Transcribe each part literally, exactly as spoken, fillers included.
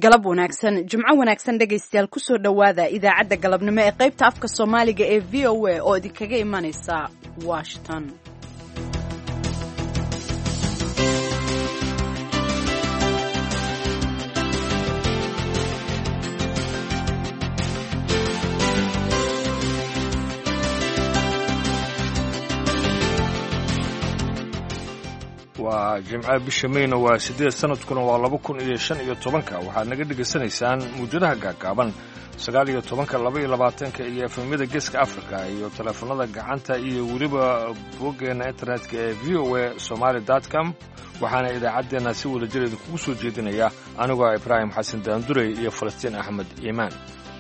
galab wanaagsan jimco wanaagsan dhegaystayaal kusoo dhowaada idaacadda galabnimo ee qaybta afka soomaaliga ee v o a oo idinkaga imanaysa washington. waa jimcaha bisha mayna waa siddeed sanadkuna waa laba kun iyo shan iyo tobanka waxaad naga dhegaysanaysaan muujadaha gaagaaban sagaal iyo tobanka laba iyo labaatanka iyo efemyada geeska africa iyo teleefanada gacanta iyo weliba boggeena internetka ee v o a somaali dot com waxaana idaacaddeenna si wada jir idinkugu soo jeedinaya anigoo ibraahim xasan daandurey iyo falastiin axmed iimaan.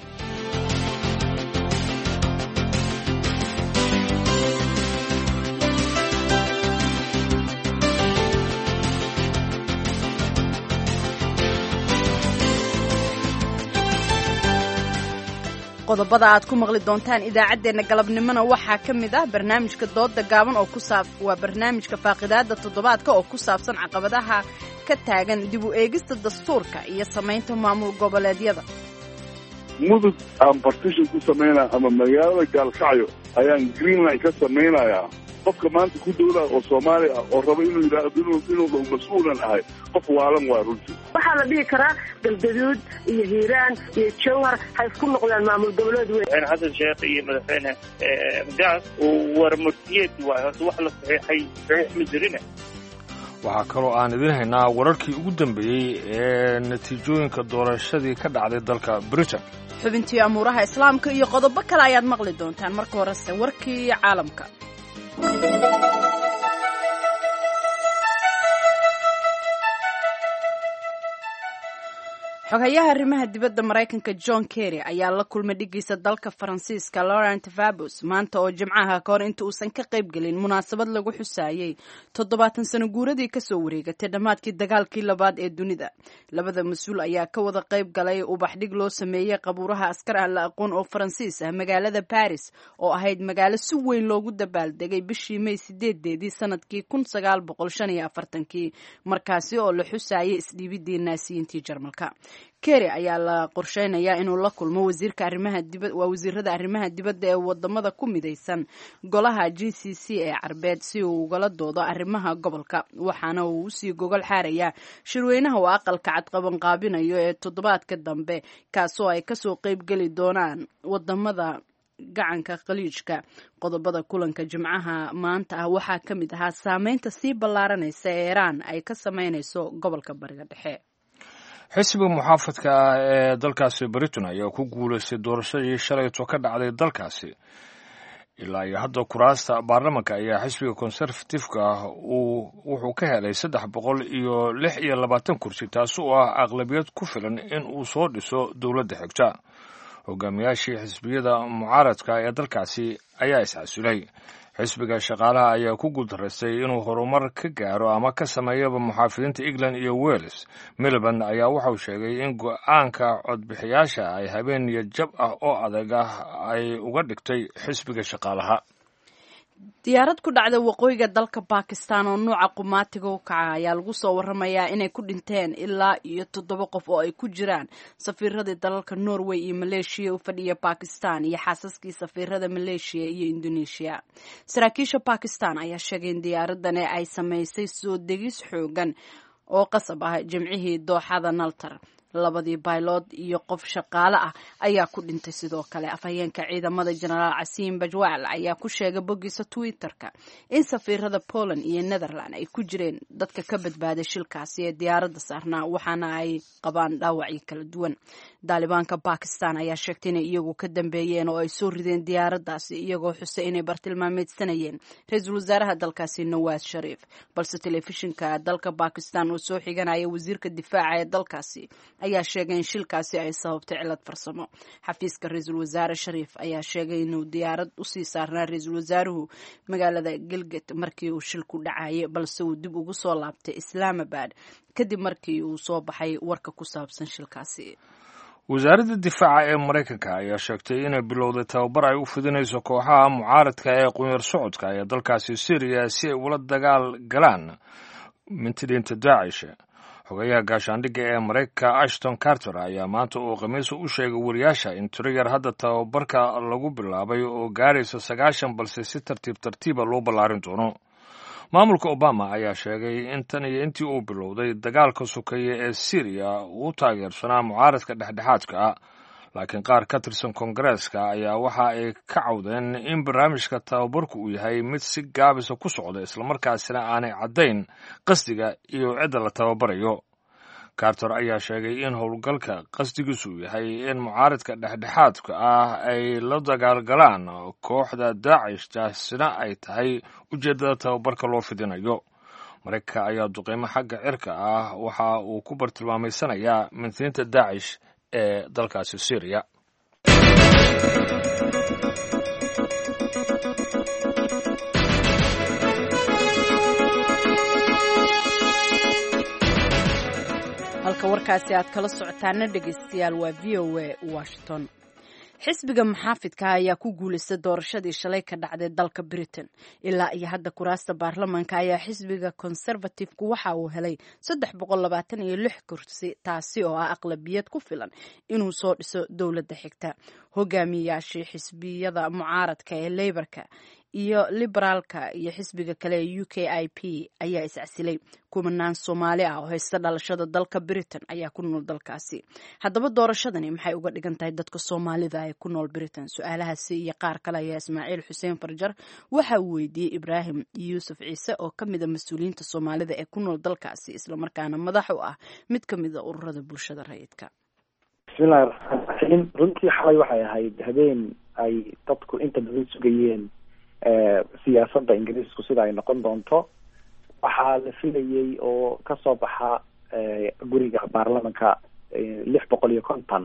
qodobada aad ku maqli doontaan idaacaddeenna galabnimona waxaa ka mid ah barnaamijka dooda gaaban oo ku saab waa barnaamijka faaqidaada toddobaadka oo ku saabsan caqabadaha ka taagan dib u eegista dastuurka iyo samaynta maamul goboleedyada. mudug aan partition ku samaynaya ama magaalada gaalkacyo ayaan greenline ka samaynayaa qofka maanta ku dowlaa oo soomaali ah oo raba inuu yidhaahdo inuu dhow mas-uulan ahay qof waalan waa runtii. waxaa la dhihi karaa galgaduud iyo hiiraan iyo jowhar ha isku noqdaan maamul goboleed weyn. madaxweyne xasan sheekh iyo madaxweyne gaas war murtiyeed waayo horta wax la saxiixay saxiix ma jirine. waxaa kaloo aan idin haynaa wararkii ugu dambeeyey ee natiijooyinka doorashadii ka dhacday dalka britain. xubintii amuuraha islaamka iyo qodobo kale ayaad maqli doontaan. marka horese warkii caalamka. xogayaha arrimaha dibadda maraykanka john kerry ayaa la kulmay dhigiisa dalka faransiiska laurent fabius maanta oo jimcaha ka hor inta uusan ka qayb gelin munaasabad lagu xusaayey toddobaatan sano guuradii kasoo wareegatay dhammaadkii dagaalkii labaad ee dunida. labada mas-uul ayaa ka wada qayb galay ubaxdhig loo sameeyey qabuuraha askar aan la aqoon oo faransiis ah magaalada baris oo ahayd magaalo si weyn loogu dabaaldegay bishii may sideedeedii sanadkii kun sagaal boqol shan iyo afartankii markaasi oo la xusaayay isdhiibidii naasiyiintii jarmalka. kerry ayaa la qorsheynayaa inuu la kulmo wasiirka arrimaha dibad waa wasiirada arrimaha dibadda ee wadamada ku midaysan golaha g c c ee carbeed si uu ugala doodo arrimaha gobolka waxaana uu usii gogol xaarayaa shirweynaha uu aqalka cad qabanqaabinayo ee toddobaadka dambe kaasoo ay kasoo qeyb geli doonaan wadamada gacanka khaliijka. qodobada kulanka jimcaha maanta ah waxaa ka mid ahaa saameynta sii ballaaranaysa ee iiraan ay ka sameynayso gobolka bariga dhexe. xisbiga muxaafadka ah ee dalkaasi britain ayaa ku guulaystay doorashadii shalayto ka dhacday dalkaasi. ilaa iyo hadda kuraasta baarlamanka ayaa xisbiga conservatifeka ah uu wuxuu ka helay saddex boqol iyo lix iyo labaatan kursi taasi oo ah aqlabiyad ku filan in uu soo dhiso dowladda xigta. hogaamiyaashii xisbiyada mucaaradka ee dalkaasi ayaa iscasulay. xisbiga shaqaalaha ayaa ku guultaraystay inuu horumar ka gaaro ama ka sameeyaba muxaafidiinta england iyo wales. miliband ayaa waxau sheegay in go-aanka codbixiyaasha ay habeen iyo jab ah oo adag ah ay uga dhigtay xisbiga shaqaalaha. diyaarad ku dhacda waqooyiga dalka bakistan oo nuuca qumaatiga u kaca ayaa lagu soo waramayaa inay ku dhinteen ilaa iyo toddoba qof oo ay ku jiraan safiiradii dalalka norway iyo maleeshiya u fadhiya bakistan iyo xaasaskii safiirada maleeshiya iyo indoneeshiya. saraakiisha bakistan ayaa sheegay in diyaaradani ay samaysay soo degis xoogan oo qasab ah jimcihii dooxada naltar. labadii baylood iyo qof shaqaale ah ayaa ku dhintay. sidoo kale afhayeenka ciidamada jenaraal casiim bajwaal ayaa ku sheegay boggiisa twitterka in safiirada poland iyo netherland ay ku jireen dadka ka badbaaday shilkaasi ee diyaaradda saarnaa waxaana ay qabaan dhaawacyo kala duwan. daalibaanka bakistan ayaa sheegtay inay iyagu ka dambeeyeen oo ay soo rideen diyaaraddaasi iyagoo xusay inay bartilmaameedsanayeen ra-iisul wasaaraha dalkaasi nawaas shariif balse telefishinka dalka bakistan oo soo xiganaya wasiirka difaaca ee dalkaasi ayaa sheegay in shilkaasi ay sababtay cilad farsamo. xafiiska ra-iisul wasaare shariif ayaa sheegay inuu diyaarad usii saarnaa ra-iisul wasaaruhu magaalada gilgit markii uu shilku dhacayay balse uu dib ugu soo laabtay islaamabad kadib markii uu soo baxay warka ku saabsan shilkaasi. wasaaradda difaaca ee maraykanka ayaa sheegtay inay bilowday tababar ay u fidinayso kooxaha mucaaradka ee qunyar socodka ee dalkaasi syriya si ay ula dagaal galaan mintidiinta daacish. xogayaha gaashaandhigga ee maraykanka ashton carter ayaa maanta uu khamiisa u sheegay wariyaasha in tiro yar hadda tababarka lagu bilaabay oo gaaraysa sagaashan balse si tartiib tartiiba loo ballaarin doono maamulka obama ayaa sheegay in tan iyo intii uu bilowday dagaalka sokeeye ee syriya uu taageersanaa mucaaradka dhexdhexaadka ah laakiin qaar ka tirsan koongareeska ayaa waxa ay ka cawdeen in barnaamijka tababarku uu yahay mid si gaabisa ku socda islamarkaasina aanay caddayn qasdiga iyo cidda la tababarayo carter ayaa sheegay in howlgalka qasdigiisu yahay in mucaaradka dhexdhexaadka ah ay la dagaalgalaan kooxda daacish taasina ay tahay ujeeddada tababarka loo fidinayo maraykanka ayaa duqeymo xagga cirka ah waxa uu ku bartilmaameysanayaa mintiinta daacish ee dalkaasi syriya halka warkaasi aad kala socotaana dhegaystayaal waa v o a washington xisbiga muxaafidka ayaa ku guulaystay doorashadii shalay ka dhacday dalka britain ilaa iyo hadda kuraasta baarlamaanka ayaa xisbiga conservative-ku waxa uu helay saddex boqol labaatan iyo lix kursi taasi oo ah aqlabiyad ku filan inuu soo dhiso dowladda xigta hogaamiyayaashii xisbiyada mucaaradka ee leybarka iyo liberaalka iyo xisbiga kale ee u k i p ayaa iscasilay kumanaan soomaali ah oo haysta dhalashada dalka britain ayaa ku nool dalkaasi haddaba doorashadani maxay uga dhigan tahay dadka soomaalida ee ku nool britain su-aalahaasi iyo qaar kale ayaa ismaaciil xuseen farjar waxa uu weydiiyey ibraahim yuusuf ciise oo ka mid a mas-uuliyiinta soomaalida ee ku nool dalkaasi islamarkaana madax u ah mid ka mid a ururada bulshada rayidka bismillahi raxmaan raxiim runtii xalay waxay ahayd habeen ay dadku inta badan sugayeen siyaasadda ingiriisku sida ay noqon doonto waxaa la filayey oo kasoo baxa guriga baarlamanka lix boqol iyo konton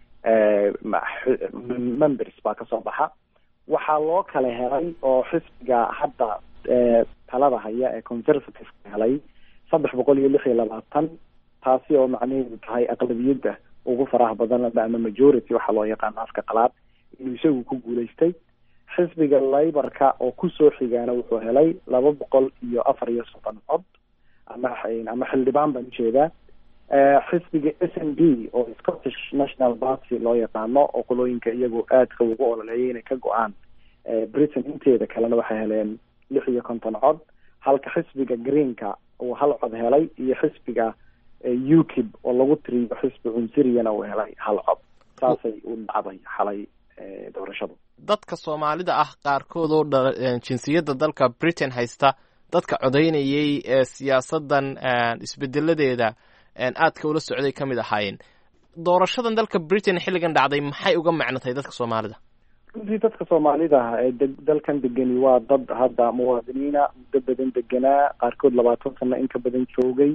members baa kasoo baxa waxaa loo kala helay oo xisbiga hadda talada haya ee conservative helay saddex boqol iyo lix iyo labaatan taasi oo macnaheedu tahay aqlabiyadda ugu faraha badan ama majority waxaa loo yaqaano afka qalaad inuu isagu ku guulaystay xisbiga laybarka oo kusoo xigaana wuxuu helay laba boqol iyo afar iyo soddon cod ama ama xildhibaan baan ujeedaa xisbiga s n d oo Scottish National Party loo yaqaano oo qolooyinka iyagu aadka ugu ololeeyay inay ka go-aan Britain inteeda kalena waxay heleen lix iyo konton cod halka xisbiga Greenka uu hal cod helay iyo xisbiga U K I P oo lagu tiriyo xisbi Unsuriyana uu helay hal cod saasay u dhacday xalay doorashadu dadka Soomaalida ah qaarkood oo jinsiyadda dalka Britain haysta dadka codeynayay ee siyaasadan isbedeladeeda aadka ula socday kamid ahaayeen doorashadan dalka Britain xilligan dhacday maxay uga macnatay dadka Soomaalida runtii dadka Soomaalida ee dalkan degani waa dad hadda muwaadiniina muddo badan deganaa qaarkood labaatan sano in ka badan joogay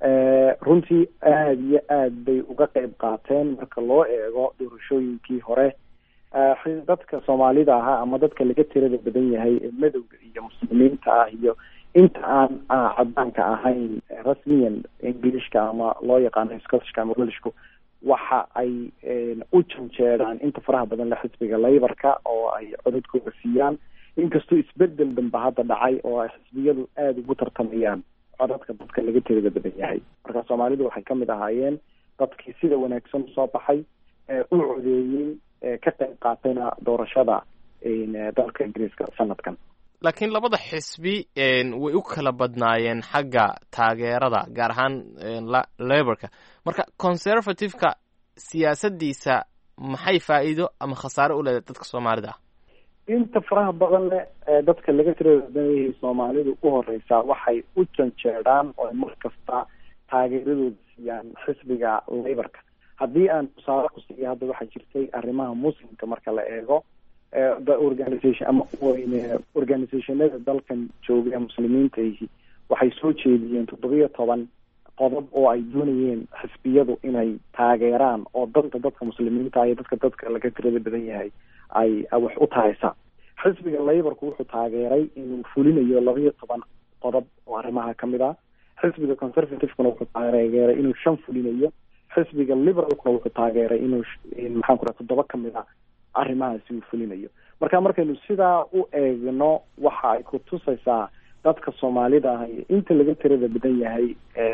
runtii aad iyo aad bay uga qayb qaateen marka loo eego doorashooyinkii hore dadka Soomaalida ah ama dadka laga tirada badan yahay ee madowga iyo muslimiinta ah iyo inta aan cadaanka ahayn rasmiyan Englishka ama loo yaqaano Scottishka ama Welshku waxa ay u janjeeraan inta faraha badan la xisbiga Labourka oo ay codadkooda siiyaan inkastoo isbedel danba hadda dhacay oo ay xisbiyadu aad ugu tartamayaan codadka dadka laga tirada badan yahay marka Soomaalidu waxay kamid ahaayeen dadkii sida wanaagsan soo baxay ee u codeeyay ka qayb qaatayna doorashada dalka Ingiriiska sanadkan laakiin labada xisbi way u kala badnaayeen xagga taageerada gaar ahaan Labourka marka conservative-ka siyaasadiisa maxay faa'iido ama khasaare u leedahay dadka Soomaalida inta faraha badan leh dadka laga tirada badan yahay Soomaalidu u horeysa waxay u janjeeraan oo markasta taageeradooda siiyaan xisbiga Labourka haddii aan tusaale ku siiyo hadda waxaa jirtay arrimaha muslimka marka la eego the organization ama organizationada dalkan jooga muslimiinta waxay soo jeediyeen toddobiyo toban qodob oo ay doonayeen xisbiyadu inay taageeraan oo danta dadka muslimiinta iyo dadka dadka laga tirada badan yahay ay wax u tahaysa xisbiga Labourku wuxuu taageeray inuu fulinayo labiyo toban qodob oo arrimaha kamid ah xisbiga Conservative-kuna wuxuu taageeray inuu shan fulinayo xisbiga Liberal-kuna wuxuu taageeray inuu maxaan ku raraa toddoba kamid ah arrimahaasi uu fulinayo marka markaynu sidaa u eegno waxa ay ku tusaysaa dadka Soomaalida ah inta laga tirada badan yahay ee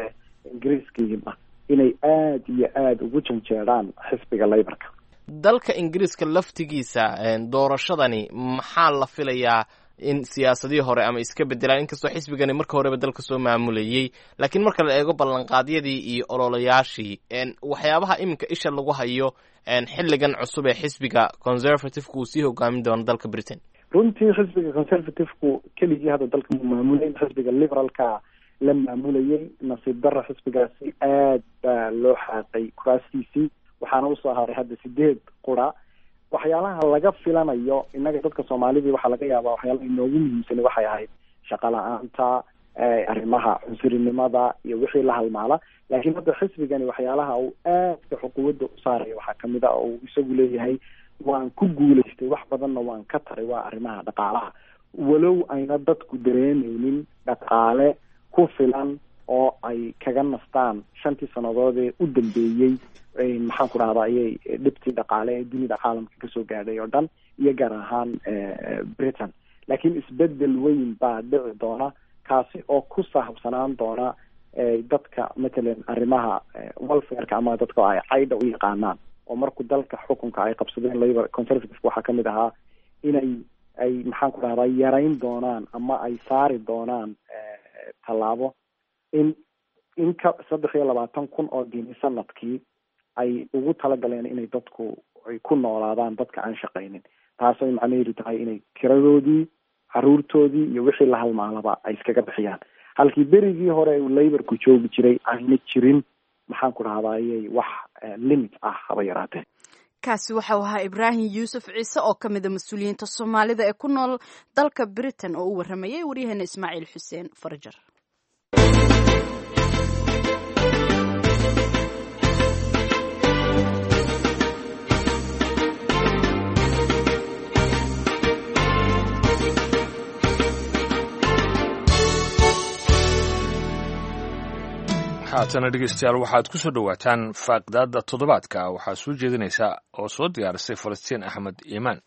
ingiriiskiiba inay aada iyo aada ugu janjeeraan xisbiga laybarka. dalka ingiriiska laftigiisa doorashadani maxaa la filayaa in siyaasadihii hore ama iska bedelaan, inkastoo xisbigani marka horeba dalka soo maamulayay, laakiin marka la eego ballanqaadyadii iyo ololayaashii waxyaabaha iminka isha lagu hayo xilligan cusub ee xisbiga conservative-ku uu sii hogaamin doono dalka Britain. runtii xisbiga conservative-ku keligii hadda dalka mu maamulay, xisbiga liberalka la maamulayay. nasiib darra xisbigaasi aad baa loo xaaqay kuraastiisii, waxaana usoo haray hadda sideed qura. waxyaalaha laga filanayo innaga dadka soomaalidii waxaa laga yaabaa waxyaalaha inoogu muhiimsani waxay ahayd shaqo la-aanta, arrimaha cunsurinimada iyo wixii la halmaala. laakiin hadda xisbigani waxyaalaha uu aadka xuquuwadda u saaraya waxaa kamid a uu isagu leeyahay waan ku guulaystay wax badanna waan ka taray, waa arrimaha dhaqaalaha. walow ayna dadku dareemeynin dhaqaale ku filan oo ay kaga nastaan shantii sannadood ee u dambeeyey maxaan ku dhahdaa ayay dhibtii dhaqaale ee dunida caalamka kasoo gaadhay oo dhan iyo gaar ahaan Britain. laakiin isbedel weyn baa dhici doona kaasi oo ku saabsanaan doona dadka matalan arrimaha welfareka ama dadka ay caydha u yaqaanaan, oo markuu dalka xukunka ay qabsadeen labor conservative waxaa kamid ahaa inay ay maxaan ku dhahdaa yarayn doonaan ama ay saari doonaan tallaabo in in ka saddex iyo labaatan kun oo diini sanadkii ay ugu talagaleen inay dadku ay ku noolaadaan dadka aan shaqaynin. taasay macnaheedu tahay inay kiradoodii, caruurtoodii iyo wixii la halmaalaba ay iskaga bixiyaan, halkii berigii hore uu laborku joogi jiray ayna jirin maxaan ku dhahdaayay wax limit ah haba yaraatee. kaasi waxau ahaa ibraahim yuusuf ciise oo ka mid a mas-uuliyiinta soomaalida ee ku nool dalka Britain oo u waramayay waryaheena Ismaaciil Xuseen Farjar. haatana dhegeystayaal waxaad ku soo dhowaataan faaqdaada toddobaadka. waxaa soo jeedinaysa oo soo diyaarisay Falastiin Axmed Iimaan.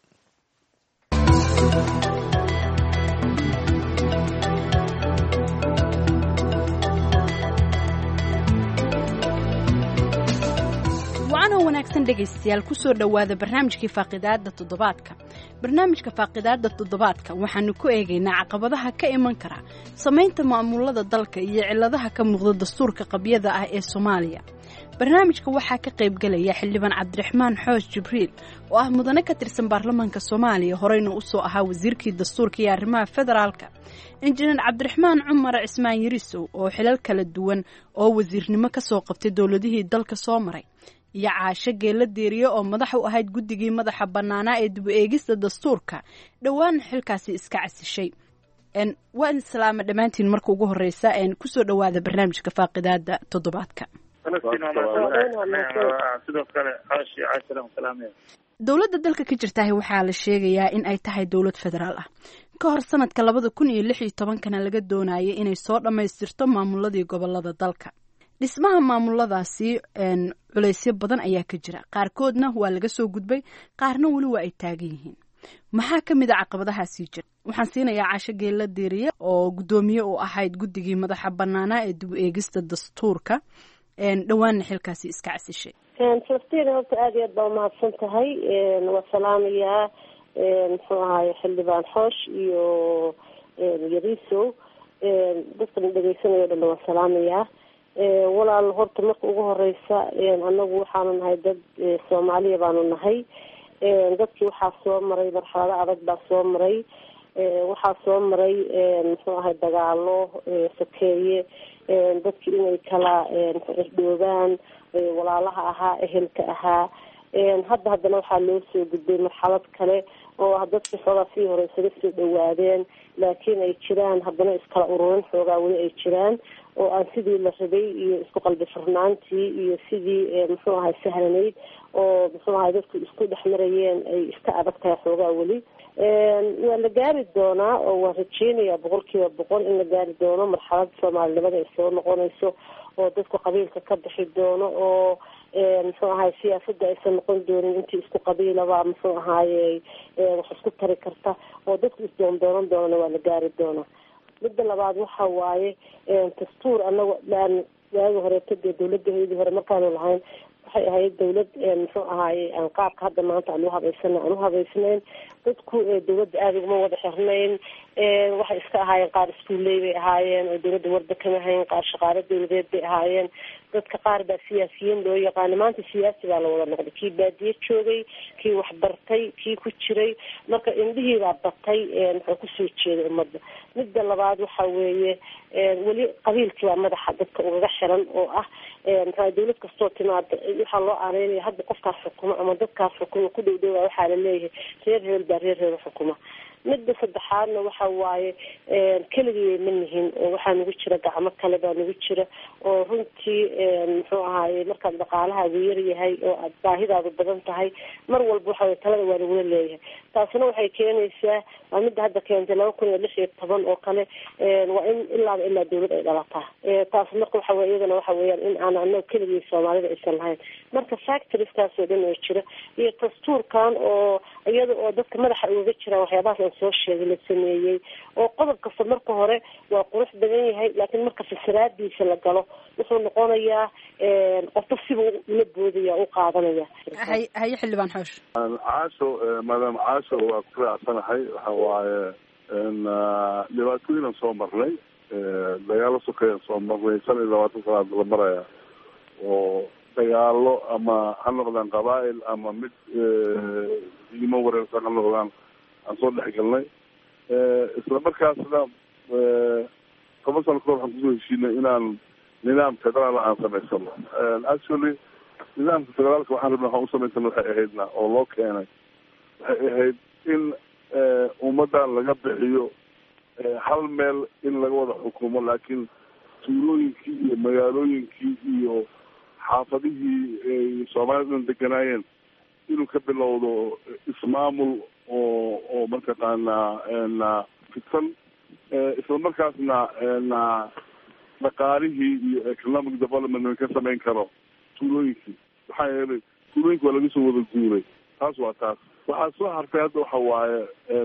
waana wanaagsan dhegaystayaal kusoo dhowaada barnaamijkii faaqidaada toddobaadka. barnaamijka faaqidaada toddobaadka waxaanu ku eegaynaa caqabadaha ka iman kara samaynta maamulada dalka iyo ciladaha ka muuqda dastuurka qabyada ah ee Soomaaliya. barnaamijka waxaa ka qayb galaya xildhibaan Cabdiraxmaan Xoosh Jibriil oo ah mudane ka tirsan baarlamaanka Soomaaliya, horeyna u soo ahaa wasiirkii dastuurka iyo arrimaha federaalka. injineer Cabdiraxmaan Cumar Cismaan Yarisow oo xilal kala duwan oo wasiirnimo ka soo qabtay dowladihii dalka soo maray, iyo Caasho Geela Diiriyo oo madax u ahayd guddigii madaxa bannaanaa ee dib u eegista dastuurka, dhowaan xilkaasi iska casishay. en waan islaama dhammaantiin marka ugu horeysa en kusoo dhowaada barnaamijka faaqidaada toddobaadka. sidoo kale Caashi Casalaam salaamay. dowladda dalka ka jirtahay waxaa la sheegayaa in ay tahay dowlad federaal ah. ka hor sanadka labada kun iyo lix iyo tobankana laga doonayay inay soo dhammaystirto maamuladii gobolada dalka. dhismaha maamuladaasi culaysyo badan ayaa ka jira, qaarkoodna waa laga soo gudbay, qaarna weli waa ay taagan yihiin. maxaa ka mid a caqabadahaasii jira? waxaan siinayaa Caasho Geela Diiriye oo guddoomiye u ahayd guddigii madaxa bannaanaa ee dib u eegista dastuurka, dhowaanna xilkaasi iska casishay. falastiin horta aad iyo aad baa umahadsan tahay. waa salaamayaa muxuu ahaay xildhibaan Xoosh iyo Yarisow, dadkan dhegeysanaya dhan waa salaamayaa. walaal horta marka ugu horeysa anagu waxaanu nahay dad Soomaaliya baanu nahay. dadkii waxaa soo maray marxalado adag baa soo maray. waxaa soo maray muxuu ahay dagaalo sokeeye, dadkii inay kala isdhoobaan, walaalaha ahaa, ehelka ahaa. hadda haddana waxaa loo soo gudbay marxalad kale oo dadkii xoogaa sii horeysaga soo dhawaadeen, laakiin ay jiraan haddana iskala ururin xoogaa weli ay jiraan oo aan sidii la rabay iyo isku qalbi furnaantii iyo sidii muxuu ahay sahlanayd oo muxuu ahay dadku isku dhex marayeen ay iska adag tahay xoogaa weli. waa la gaari doonaa oo waan rajeynayaa boqol kiiba boqol in la gaari doono marxalada soomaalinimada ay soo noqonayso oo dadku qabiilka ka bixi doono oo muxuu ahay siyaasadda aysan noqon doonin intii isku qabiilaba muxuu ahaaye wax isku tari karta oo dadku isdoondoonan doonana waa la gaari doonaa. midda labaad waxa waaye dastuur anaga aan waagi horeeto dee dawladdaheedii hore markaanu lahayn waxay ahayd dawlad muxuu ahaaye aan qaabka hadda maanta aan uhabaysana aan uhabaysnayn dadku dawladda aada uguma wada xirnayn waxay iska ahaayeen qaar iskuulley bay ahaayeen oo dawladda warda kama hayn qaar shaqaalo dawladeed bay ahaayeen dadka qaar baa siyaasiyiin loo yaqaano maanta siyaasi baa la wada noqday kii baadiye joogay kii waxbartay kii ku jiray marka indhihii baa batay muxuu kusoo jeeday ummadda midda labaad waxa weeye weli qabiilkii baa madaxa dadka ugaga xiran oo ah maxaa dawlad kastoo timaada waxaa loo aaneynaya hadda qofkaas xukumo ama dadkaas xukumo ku dhow dhowaa waxaa la leeyahay reer hebel baa reer hebel xukuma midda saddexaadna waxa waaye keligii ma nihin oo waxaa nagu jira gacmo kale baa nagu jira oo runtii muxuu ahaaye markaad dhaqaalahaagu yar yahay oo aad baahidaadu badan tahay mar walba waxa talada waa lagula leeyahay taasina waxay keenaysaa waa midda hadda keentay laba kun iyo lix iyo toban oo kale waa in ilaaba ilaa dawlad ay dhalataa taas marka waxa wey iyadana waxa weeyaan in aan anaga keligii soomaalida aysan lahayn marka factorieskaas oo dhan oo jira iyo dastuurkan oo iyada oo dadka madaxa ugaga jiraan waxyaabahaas aan soo sheegay la sameeyey oo qodob kasta marka hore waa qurux badan yahay laakiin marka fasiraadiisa la galo wuxuu noqonayaa qofka sibuu ula boodaya u qaadanaya hay haye xildhibaan xoosh caasho maadaam caasho waa ku raacsanahay waxa waaye dhibaatooyinan soo marnay dagaalo sokeeyaan soo marnay shan iyo labaatan sanaad la maraya oo dagaalo ama ha noqdaan qabaa'il ama mid diimo wareersan ha noqdaan aan soo dhex galnay isla markaasna toban sano kahor waxaan kusoo heshiinay inaan nidaam federaal aan samaysano actually nidaamka federaalka waxaan rabna waxaan usamaysana waxay ahaydna oo loo keenay waxay ahayd in ummaddan laga bixiyo hal meel in laga wada xukumo laakiin tuulooyinkii iyo magaalooyinkii iyo xaafadihii ay soomaalida dhan deganaayeen inuu ka bilowdo ismaamul oo oo mataqaanaa fidsan isla markaasna dhaqaalihii iyo economic development ka samayn karo tuulooyinkii maxaa yeelay tuulooyinka waa laga soo wada guuray taas waa taas waxaa soo hartay hadda waxa waaye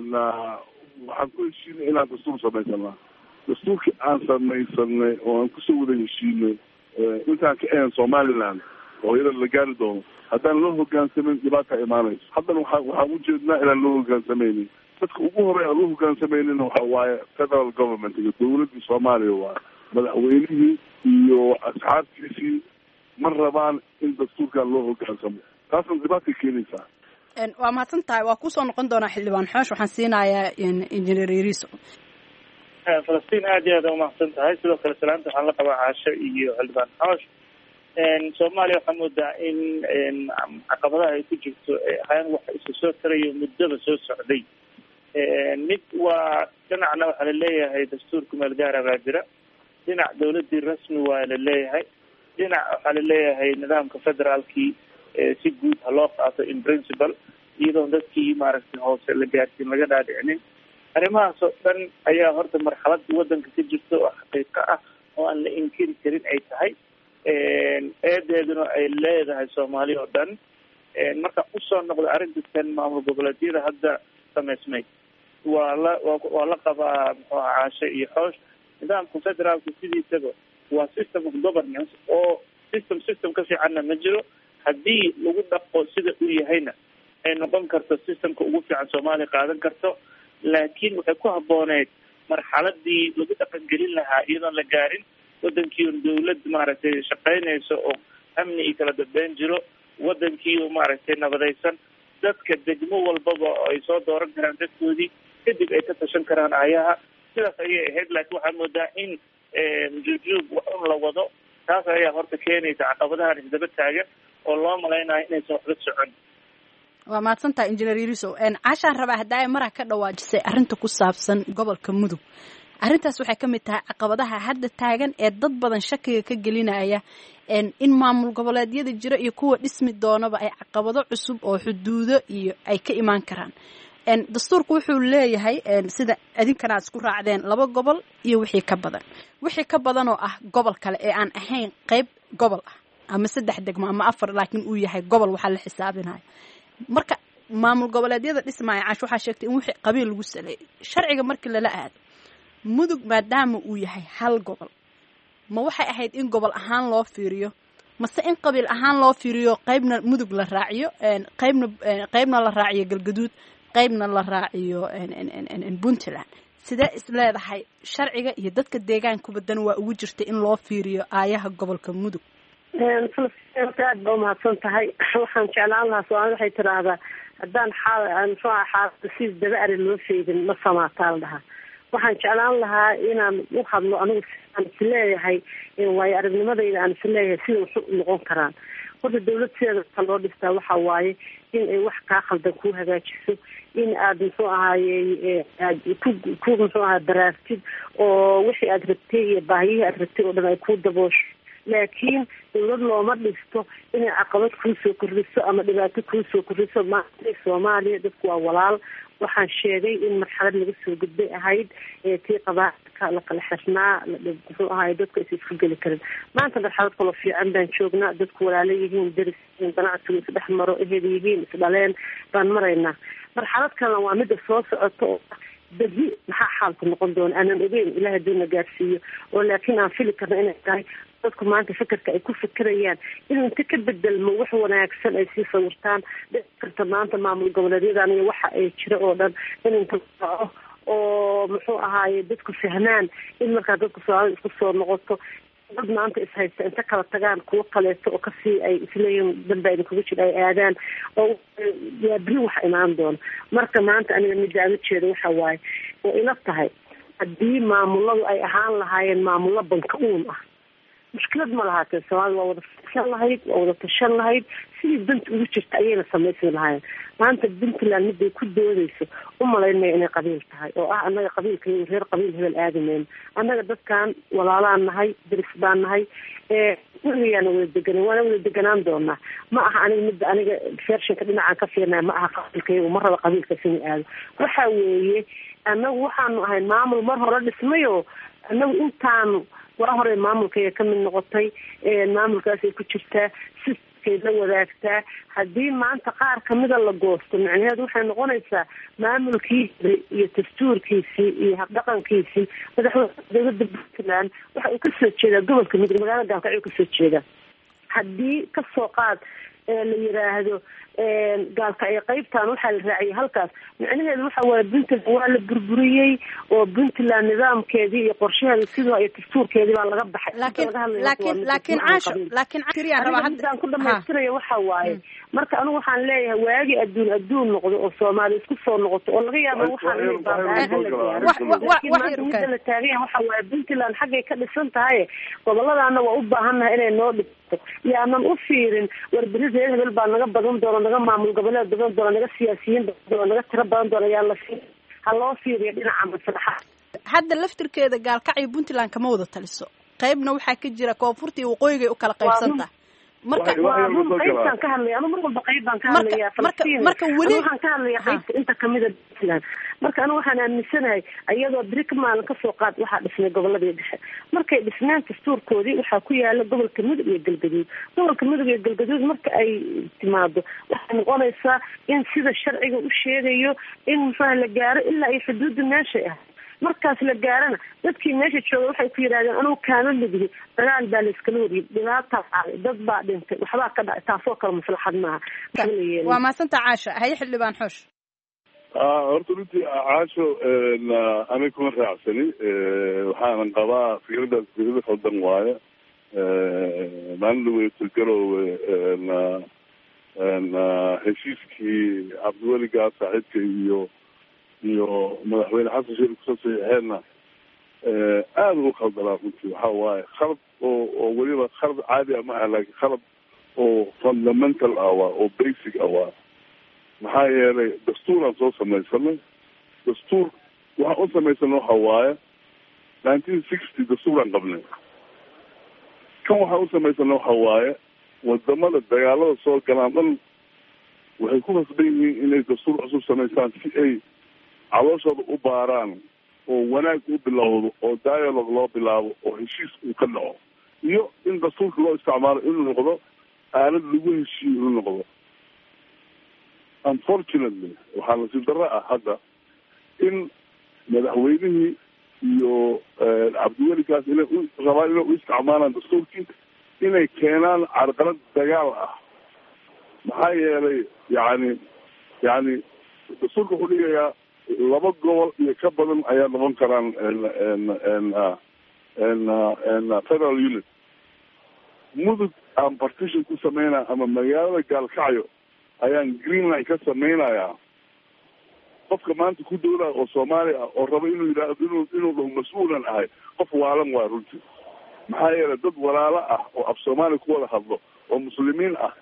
waxaan ku heshiinay inaan dastuur samaysanaa dastuurkii aan samaysanay oo aan kusoo wada heshiinay intaan ka ahan somaliland oo iyada la gaari doono haddaan loo hogaansamayn dhibaata imaanayso haddana waa waxaan ujeednaa inaan loo hogaansamaynin dadka ugu horey aan loo hogaansamaynin waxa waaye federal government iyo dawladdii soomaaliya waaye madaxweynihii iyo asxaabtiisii ma rabaan in dastuurkan loo hogaansamo taasna dhibaatay keenaysaa waa mahadsan tahay waa kusoo noqon doonaa xildhibaan xoosh waxaan siinayaa engineer yariso falastiin aad iyo aad a umahadsan tahay sidoo kale salaanta waxaan la qabaa caasho iyo xildhibaan xoosh soomaaliya waxaa moodaa in caqabadaha ay ku jirto ahaan waxa isu soo tarayo muddaba soo socday mid waa dhinacna waxaa laleeyahay dastuurka meelgaara baa jira dhinac dawladdii rasmi waa laleeyahay dhinac waxaa laleeyahay nidaamka federaalkii si guud ha loo qaato in principle iyadoon dadkii maaragtay hoose la gaarsiin laga dhaadhicinin arrimahaas oo dhan ayaa horta marxaladii waddanka ka jirta oo xaqiiqo ah oo aan la inkiri karin ay tahay eedeeduna ay leedahay soomaali oo dhan marka usoo noqda arrintan maamul goboleedyada hadda samaysmay waa la waa la qabaa muxuu aha caashe iyo xoosh nidaamka federaalka sidiisaba waa system of governance oo system system ka fiicanna ma jiro haddii lagu dhaqo sida uu yahayna ay noqon karto systemka ugu fiican soomaaliya qaadan karto laakiin waxay ku habbooneyd marxaladii lagu dhaqangelin lahaa iyadoon la gaarin wadankii dawlad maaragtay shaqaynayso oo amni iyo kala dambeyn jiro wadankii maaragtay nabadaysan dadka degmo walbaba oo ay soo dooran karaan dadkoodii kadib ay ka tashan karaan ayaha sidaas ayay ahayd laakiin waxaa moodaa in jujuub un la wado taas ayaa horta keenaysa caqabadahan isdaba taagan oo loo malaynayo inaysan waxba socon waa mahadsantaha engineer yariso caashaan rabaa haddaa mara ka dhawaajisay arrinta ku saabsan gobolka mudug arrintaas waxay ka mid tahay caqabadaha hadda taagan ee dad badan shakiga ka gelinaya in maamul goboleedyada jira iyo kuwa dhismi doonaba ay caqabado cusub oo xuduudo iyo ay ka imaan karaan dastuurku wuxuu leeyahay sida idinkana aad isku raacdeen laba gobol iyo wixii ka badan wixii ka badan oo ah gobol kale ee aan ahayn qayb gobol ah ama saddex degmo ama afar laakiin uu yahay gobol waxaa la xisaabinaya marka maamul goboleedyada dhismaya caash waxaa sheegtay in wixii qabiil lagu saleeyay sharciga markii lala aado mudug maadaama uu yahay hal gobol ma waxay ahayd in gobol ahaan loo fiiriyo mase in qabiil ahaan loo fiiriyo qaybna mudug la raaciyo qaybna qaybna la raaciyo galgaduud qaybna la raaciyo puntland sidee is leedahay sharciga iyo dadka deegaankuba dan waa ugu jirta in loo fiiriyo aayaha gobolka mudug aad ba umahadsan tahay waxaan jeclaan lahaa soomaalida waxay tiraahdaa haddaan xaal muxuu aha xaalada si daba ari loo feedin ma samaataa la dhahaa waxaan jeclaan lahaa inaan u hadlo anigu aan is leeyahay waayo aragnimadayda aan is leeyahay sida wax u noqon karaan horta dawlad sideeda waxa loo dhistaa waxa waaye in ay wax kaa khaldan kuu hagaajiso in aad muxuu ahaaye aad ku ku muxuu ahaa daraartid oo wixii aad rabtay iyo baahiyihii aad rabtay oo dhan ay ku daboosho laakiin dawlad looma dhisto inay caqabad kuu soo kordhiso ama dhibaato kuu soo kordhiso maanta soomaaliya dadku waa walaal waxaan sheegay in marxalad laga soo gudbay ahayd tii qabaa'ilka la kala xirnaa muxuu ahaay dadku aysa isku geli karin maanta marxalad kaloo fiican baan joognaa dadku walaalo yihiin daris yihiin ganacsigu isdhex maro ehel yihiin isdhaleen baan maraynaa marxalad kalena waa midda soo socota oo badi maxaa xaalku noqon doona aanan ogeyn ilaah haduuna gaarsiiyo oo laakiin aan fili karna inay tahay dadku maanta fikirka ay ku fikirayaan inuu inta ka bedelmo wax wanaagsan ay sii sawirtaan dhici karta maanta maamul goboleedyadan iyo waxa ay jira oo dhan in inta dhaco oo muxuu ahaaye dadku fahmaan in markaa dadku soomaalida isku soo noqoto dad maanta is haysta inta kala tagaan kuwo kaleeto oo kasii ay isleeyihiin danba idinkugu jira ay aadaan oo waa beri wax imaan doona marka maanta aniga midda aan ujeeda waxa waaye oo ila tahay haddii maamuladu ay ahaan lahaayeen maamulo banka uun ah mushkilad ma lahaatee soomaalida waa wada tashan lahayd waa wada tashan lahayd sidii danta ugu jirta ayayna samaysan lahaayeen maanta puntland miday ku doodayso umalaynaya inay qabiil tahay oo ah annaga qabiilka reer qabiil hebel aadameyn annaga dadkan walaalaan nahay daris baan nahay weligayaana wada deganan waana wada deganaan doonaa ma aha aniga midda aniga fershinka dhinacaan ka fiirnaya ma aha qabiilkaygu ma raba qabiilkaas inay aado waxa weeye annagu waxaanu ahay maamul mar hore dhismay oo annagu intaanu waa hore maamulkaya ka mid noqotay maamulkaasay ku jirtaa siskay la wadaagtaa haddii maanta qaar kamida la goosto macnaheedu waxay noqonaysaa maamulkiisi iyo dastuurkiisii iyo habdhaqankiisii madaxweyne dawladda puntland waxa uu kasoo jeedaa gobolka mudug magaalada gaalkacyo kasoo jeeda haddii kasoo qaad la yiraahdo gaalkacyo qaybtan waxaa la raaciyay halkaas macnaheedu waxa waaye puntland waa la burburiyey oo puntland nidaamkeedii iyo qorshaheeda sidoo iyo dastuurkeedii baa laga baxay laakiin laakiin laakiin caasho laakiin caashiriyaan rabaa haddaan ku dhamaystiraya waxa waaye marka anigu waxaan leeyahay waagi adduun adduun noqdo oo soomaali isku soo noqoto oo laga yaabo waxaan midda la taaganya waxa waaye puntland xaggay ka dhisan tahay goboladaana waa u baahannahay inay noo dhigto iyo aanan u fiirin warberi reer hebel baa naga badan doona naga maamul goboleed badan doona naga siyaasiyiin badan doona naga tiro badan doona ayaa la fiir ha loo fiiriyo dhinaca maslaxa hadda laftirkeeda gaalkacyo puntland kama wada taliso qaybna waxaa ka jira koonfurta iyo waqooyiga u kala qaybsanta marka qaybtaan ka hadlaya anu mar walba qayb baan ka hadlaya falastiin marka weli waxaan ka hadlaya qaybta inta kamida puntland marka anigu waxaan aaminsanahay iyadoo beri ka maalin kasoo qaad waxaa dhisnay goboladii dhexe markay dhisnaan dastuurkoodii waxaa ku yaala gobolka mudug iyo galgaduud gobolka mudug iyo galgaduud marka ay timaado waxay noqonaysaa in sida sharciga u sheegayo in muxuha la gaaro ilaa iyo xuduudda meeshay ah markaas la gaarana dadkii meesha jooga waxay ku yidhahdeen anugu kaama lidihi dagaal baa la iskala wariyay dhibaataa dhacday dad baa dhintay waxbaa ka dhacay taasoo kale maslaxad maaha waa maasanta caasha haye xildhibaan xoosh horta runtii caasho aniga kuma raacsani waxaanan qabaa fikradaas fikrada khaldan waaye maalin dhaweyto garowe heshiiskii cabdiweligaa saaxiibka iyo iyo madaxweyne xasan sheekh kusoo saxiixeenna aada ugu khaldanaa runtii waxa waaye khalad oo oo weliba khalad caadi ah ma aha laakiin khalad oo fundamental ah waa oo basic ah waa maxaa yeelay dastuuraan soo samaysanay dastuur waxaan u samaysana waxa waaye nineteen sixty dastuuraan qabnay kan waxaan u samaysana waxa waaye wadamada dagaalada soo galaan dhan waxay ku khasban yihiin inay dastuur cusub samaystaan si ay calooshooda u baaraan oo wanaag u bilowdo oo dialogue loo bilaabo oo heshiis uu ka dhaco iyo in dastuurka loo isticmaalo inuu noqdo aalad lagu heshiiyo inuu noqdo unfortunately waxaa nasiib darro ah hadda in madaxweynihii iyo cabdiwelikaas inay rabaan inay u isticmaalaan dastuurkii inay keenaan carqalad dagaal ah. maxaa yeelay yani yani dastuurka wuxuu dhigayaa laba gobol iyo ka badan ayaa noqon karaan federal unit. mudug aan partition ku sameynaya ama magaalada gaalkacyo ayaan greenland ka sameynayaa. qofka maanta ku dowlaa oo soomaali ah oo raba inuu yidhaahdo inuu inuu dhaho mas-uulan ahay qof waalan waa runtii. maxaa yeelay dad walaalo ah oo af soomaali ku wada hadlo oo muslimiin ah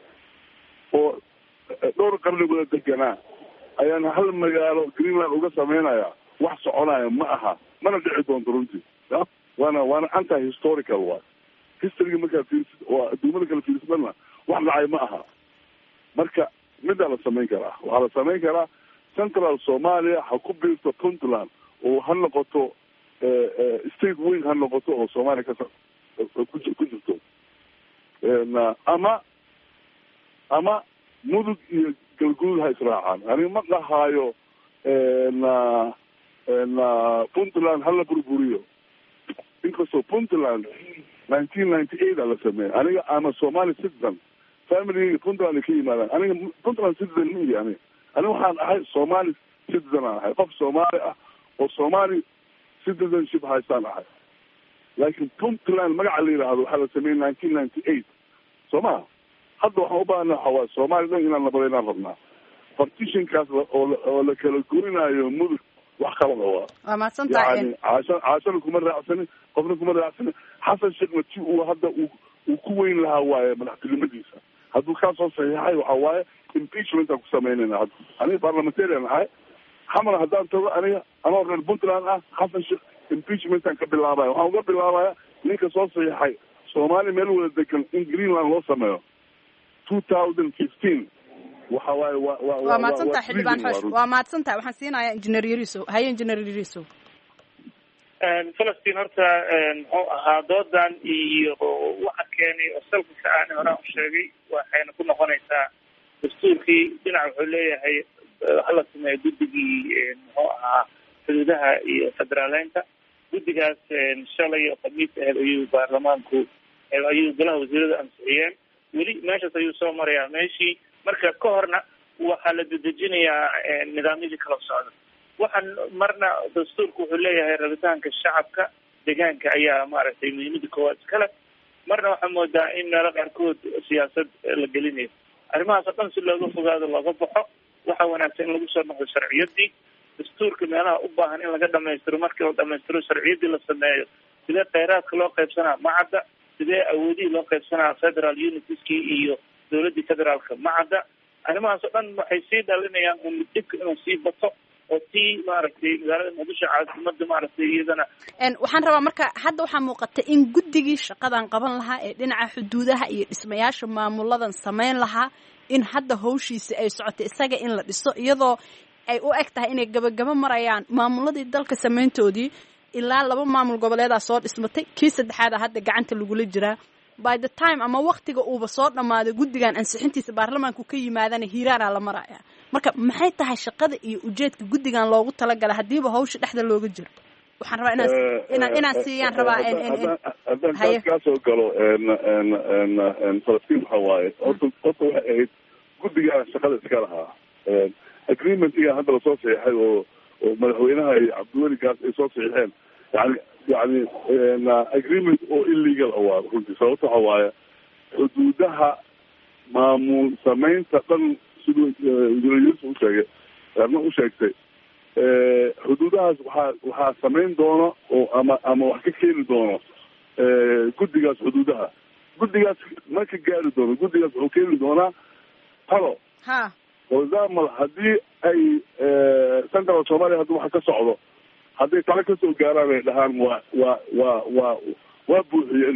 oo dhowr qarni wada deganaa ayaan hal magaalo greenland uga sameynayaa. wax soconaya ma aha, mana dhici doonto runtii. waana waana anti historical waay. historyga markaa fiirisid oo adduumada kala fiirsadana wax dhacay ma aha. marka midaa la samayn karaa, waxaa la samayn karaa central Somalia ha ku biirto Puntland oo ha noqoto state weyn ha noqoto oo Soomaaliya ka ku jirto. ama ama mudug iyo galguud ha israacaan. aniga ma dhahaayo na na Puntland hala burburiyo. inkastoo Puntland nineteen ninety-eight la sameeyay. aniga ama Somali citizen family Puntland ka yimaadaan. aniga Puntland citizen ma yahay. aniga waxaan ahay Somali citizen ahay, qof Soomaali ah oo Somali citizenship haystaan ahay. laakiin Puntland magaca la yiraahdo waxaa la sameeyay nineteen ninety-eight. Soomaa hadda waxaan u baahnaa xawaa Soomaalidan inaan nabadeynaan rabnaa. partitionkaas oo la kala gurinayo mudug wax qalad ah. waa maadsantahay. yani caashan caashan kuma raacsanin, qofna kuma raacsanin. xasan sheekh mati uu hadda uu ku weyn lahaa waaye madaxtinimadiisa. hadduu kaa soo saxiixay waxa waaye impeachment aan ku samaynayna. hadda aniga parliamentarian ahay, xamar haddaan tago aniga anoo reer Puntland ah, xasan sheekh impeachment aan ka bilaabaya. waxaan uga bilaabaya ninka soo saxiixay Soomaali meel wada degan in Greenland loo sameeyo two thousand fifteen. waxa waaye waa maadsantahay xildhibaan xoosh. waa maadsantahay. waxaan siinayaa engineer Yariso. haye engineer Yariso. Falastiin horta muxuu ahaa doodan iyo waxa keenay oo salka aan hore u sheegay waxayna ku noqonaysaa dastuurkii dhinac wuxuu leeyahay hala sameeyo guddigii muxuu ahaa xuduudaha iyo federaaleynta. guddigaas shalay oo khamiis ahayd ayuu baarlamaanku ayuu golaha wasiirada ansixiyeen. weli meeshaas ayuu soo marayaa meeshii. marka ka horna waxaa la dedejinayaa nidaamyadii kala socda. waxaan marna dastuurku wuxuu leeyahay rabitaanka shacabka deegaanka ayaa maaragtay muhiimada koowaad iskale. marna waxaa moodaa in meelo qaarkood siyaasad la gelinayo. arrimahaas oo dhan si looga fogaado looga baxo waxaa wanaagsan in lagu soo noqdo sharciyadii. dastuurka meelaha u baahan in laga dhamaystiro markii la dhamaystiro sharciyadii la sameeyo. sidee kheyraadka loo qaybsanaa macadda, sidee awoodihii loo qaybsanaa federal unitieskii iyo dowladii federaalka macadda. arrimahaas oo dhan waxay sii dhalinayaan un dhibka inuu sii bato oo tii maaragtay magaalada muqdisho caasimada maaragtay iyadana. waxaan rabaa marka hadda waxaa muuqata in guddigii shaqadan qaban lahaa ee dhinaca xuduudaha iyo dhismayaasha maamuladan sameyn lahaa in hadda hawshiisi ay socotay isaga in la dhiso, iyadoo ay u eg tahay inay gabagabo marayaan maamuladii dalka sameyntoodii. ilaa laba maamul goboleedaa soo dhismatay, kii saddexaada hadda gacanta lagula jiraa. by the time ama waktiga uuba soo dhammaaday guddigan ansixintiisa baarlamaanku ka yimaadana hiiraanaa la maraya. marka maxay tahay shaqada iyo ujeedka guddigan loogu talagalay haddiiba hawsha dhexda looga jiro? waxaan rabaa inaan inaan inaan siiyaan rabaa haddaan kaas kaa soo galo Falastiin waxa waaye horta horta waxay ahayd guddigan shaqada iska lahaa. agreementiga hadda lasoo saxiixay oo oo madaxweynaha iyo cabdiwelikaas ay soo saxiixeen yani yani agreement oo illegal ah runtii. sababta waxa waaye xuduudaha maamul samaynta dhan siduu injineer u sheegay ama u sheegtay xuduudahaas waxaa waxaa samayn doona oo ama ama wax ka keeni doono guddigaas xuduudaha. guddigaas marka gaari doono guddigaas wuxuu keeni doonaa talo. ha for example haddii ay central Somalia haddii waxa ka socdo hadday talo kasoo gaaraan ay dhahaan waa waa waa waa waa buuxiyeen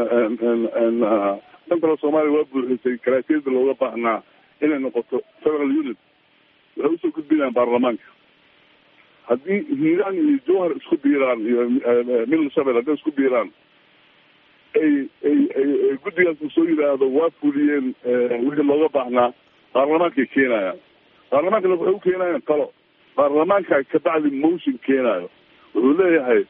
central Somalia waa buuxisay criteria looga baahnaa inay noqoto federal unit. waxay usoo gudbinayaan baarlamaanka. haddii hiiraan iyo jowhar isku biiraan iyo middle shabel hadday isku biiraan ay ay ay guddigaas uu soo yidhaahdo waa fuliyeen wixii looga baahnaa, baarlamaankay keenayaan. baarlamaankana waxay u keenayaan talo. baarlamaanka kabacdi motion keenaayo. wuxuu leeyahay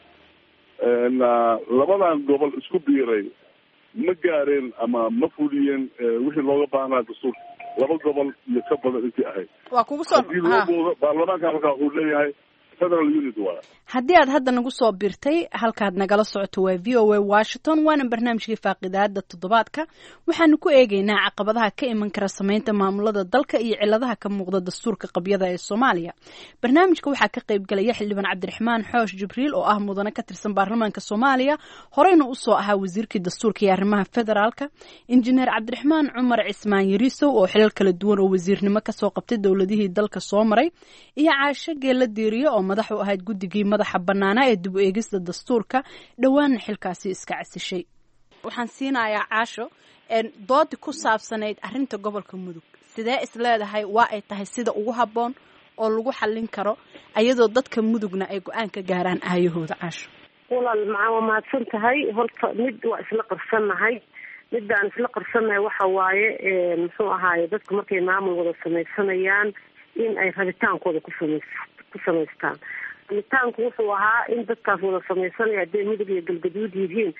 labadan gobol isku biiray ma gaareen ama ma fuliyeen wixii looga baahnaa dastuurka laba gobol iyo ka badan intii ahayd waa kugu soo hadii loo boodo baarlamaanka markaa wuxuu leeyahay federal unit waa haddii aad hadda nagu soo birtay halkaad nagala socoto waa v o a washington waana barnaamijkii faaqidaada toddobaadka waxaanu ku eegeynaa caqabadaha ka iman kara samaynta maamulada dalka iyo ciladaha ka muuqda dastuurka qabyada ee soomaaliya barnaamijka waxaa ka qayb galaya xildhibaan cabdiraxmaan xoosh jibriil oo ah mudane ka tirsan baarlamaanka soomaaliya horeyna usoo ahaa wasiirkii dastuurka iyo arrimaha federaalka injineer cabdiraxmaan cumar cismaan yariisow oo xilal kala duwan oo wasiirnimo kasoo qabtay dowladihii dalka soo maray iyo caasho geela diiriyo oo madax u ahayd guddigii madaxa banaanaa ee dib u eegista dastuurka dhowaanna xilkaasi iska casishay waxaan siinayaa caasho doodi ku saabsanayd arrinta gobolka mudug sidee is leedahay waa ay tahay sida ugu habboon oo lagu xallin karo ayadoo dadka mudugna ay go-aan ka gaaraan aayahooda caasho walaal macaa waa mahadsan tahay horta mid waa isla qarsannahay midaan isla qarsannahay waxa waaye muxuu ahaaye dadku markay maamul wada samaysanayaan in ay rabitaankooda ku samays ku samaystaan rabitaanku wuxuu ahaa in dadkaas wada samaysanaya hadday mudug iyo galgaduud yihiin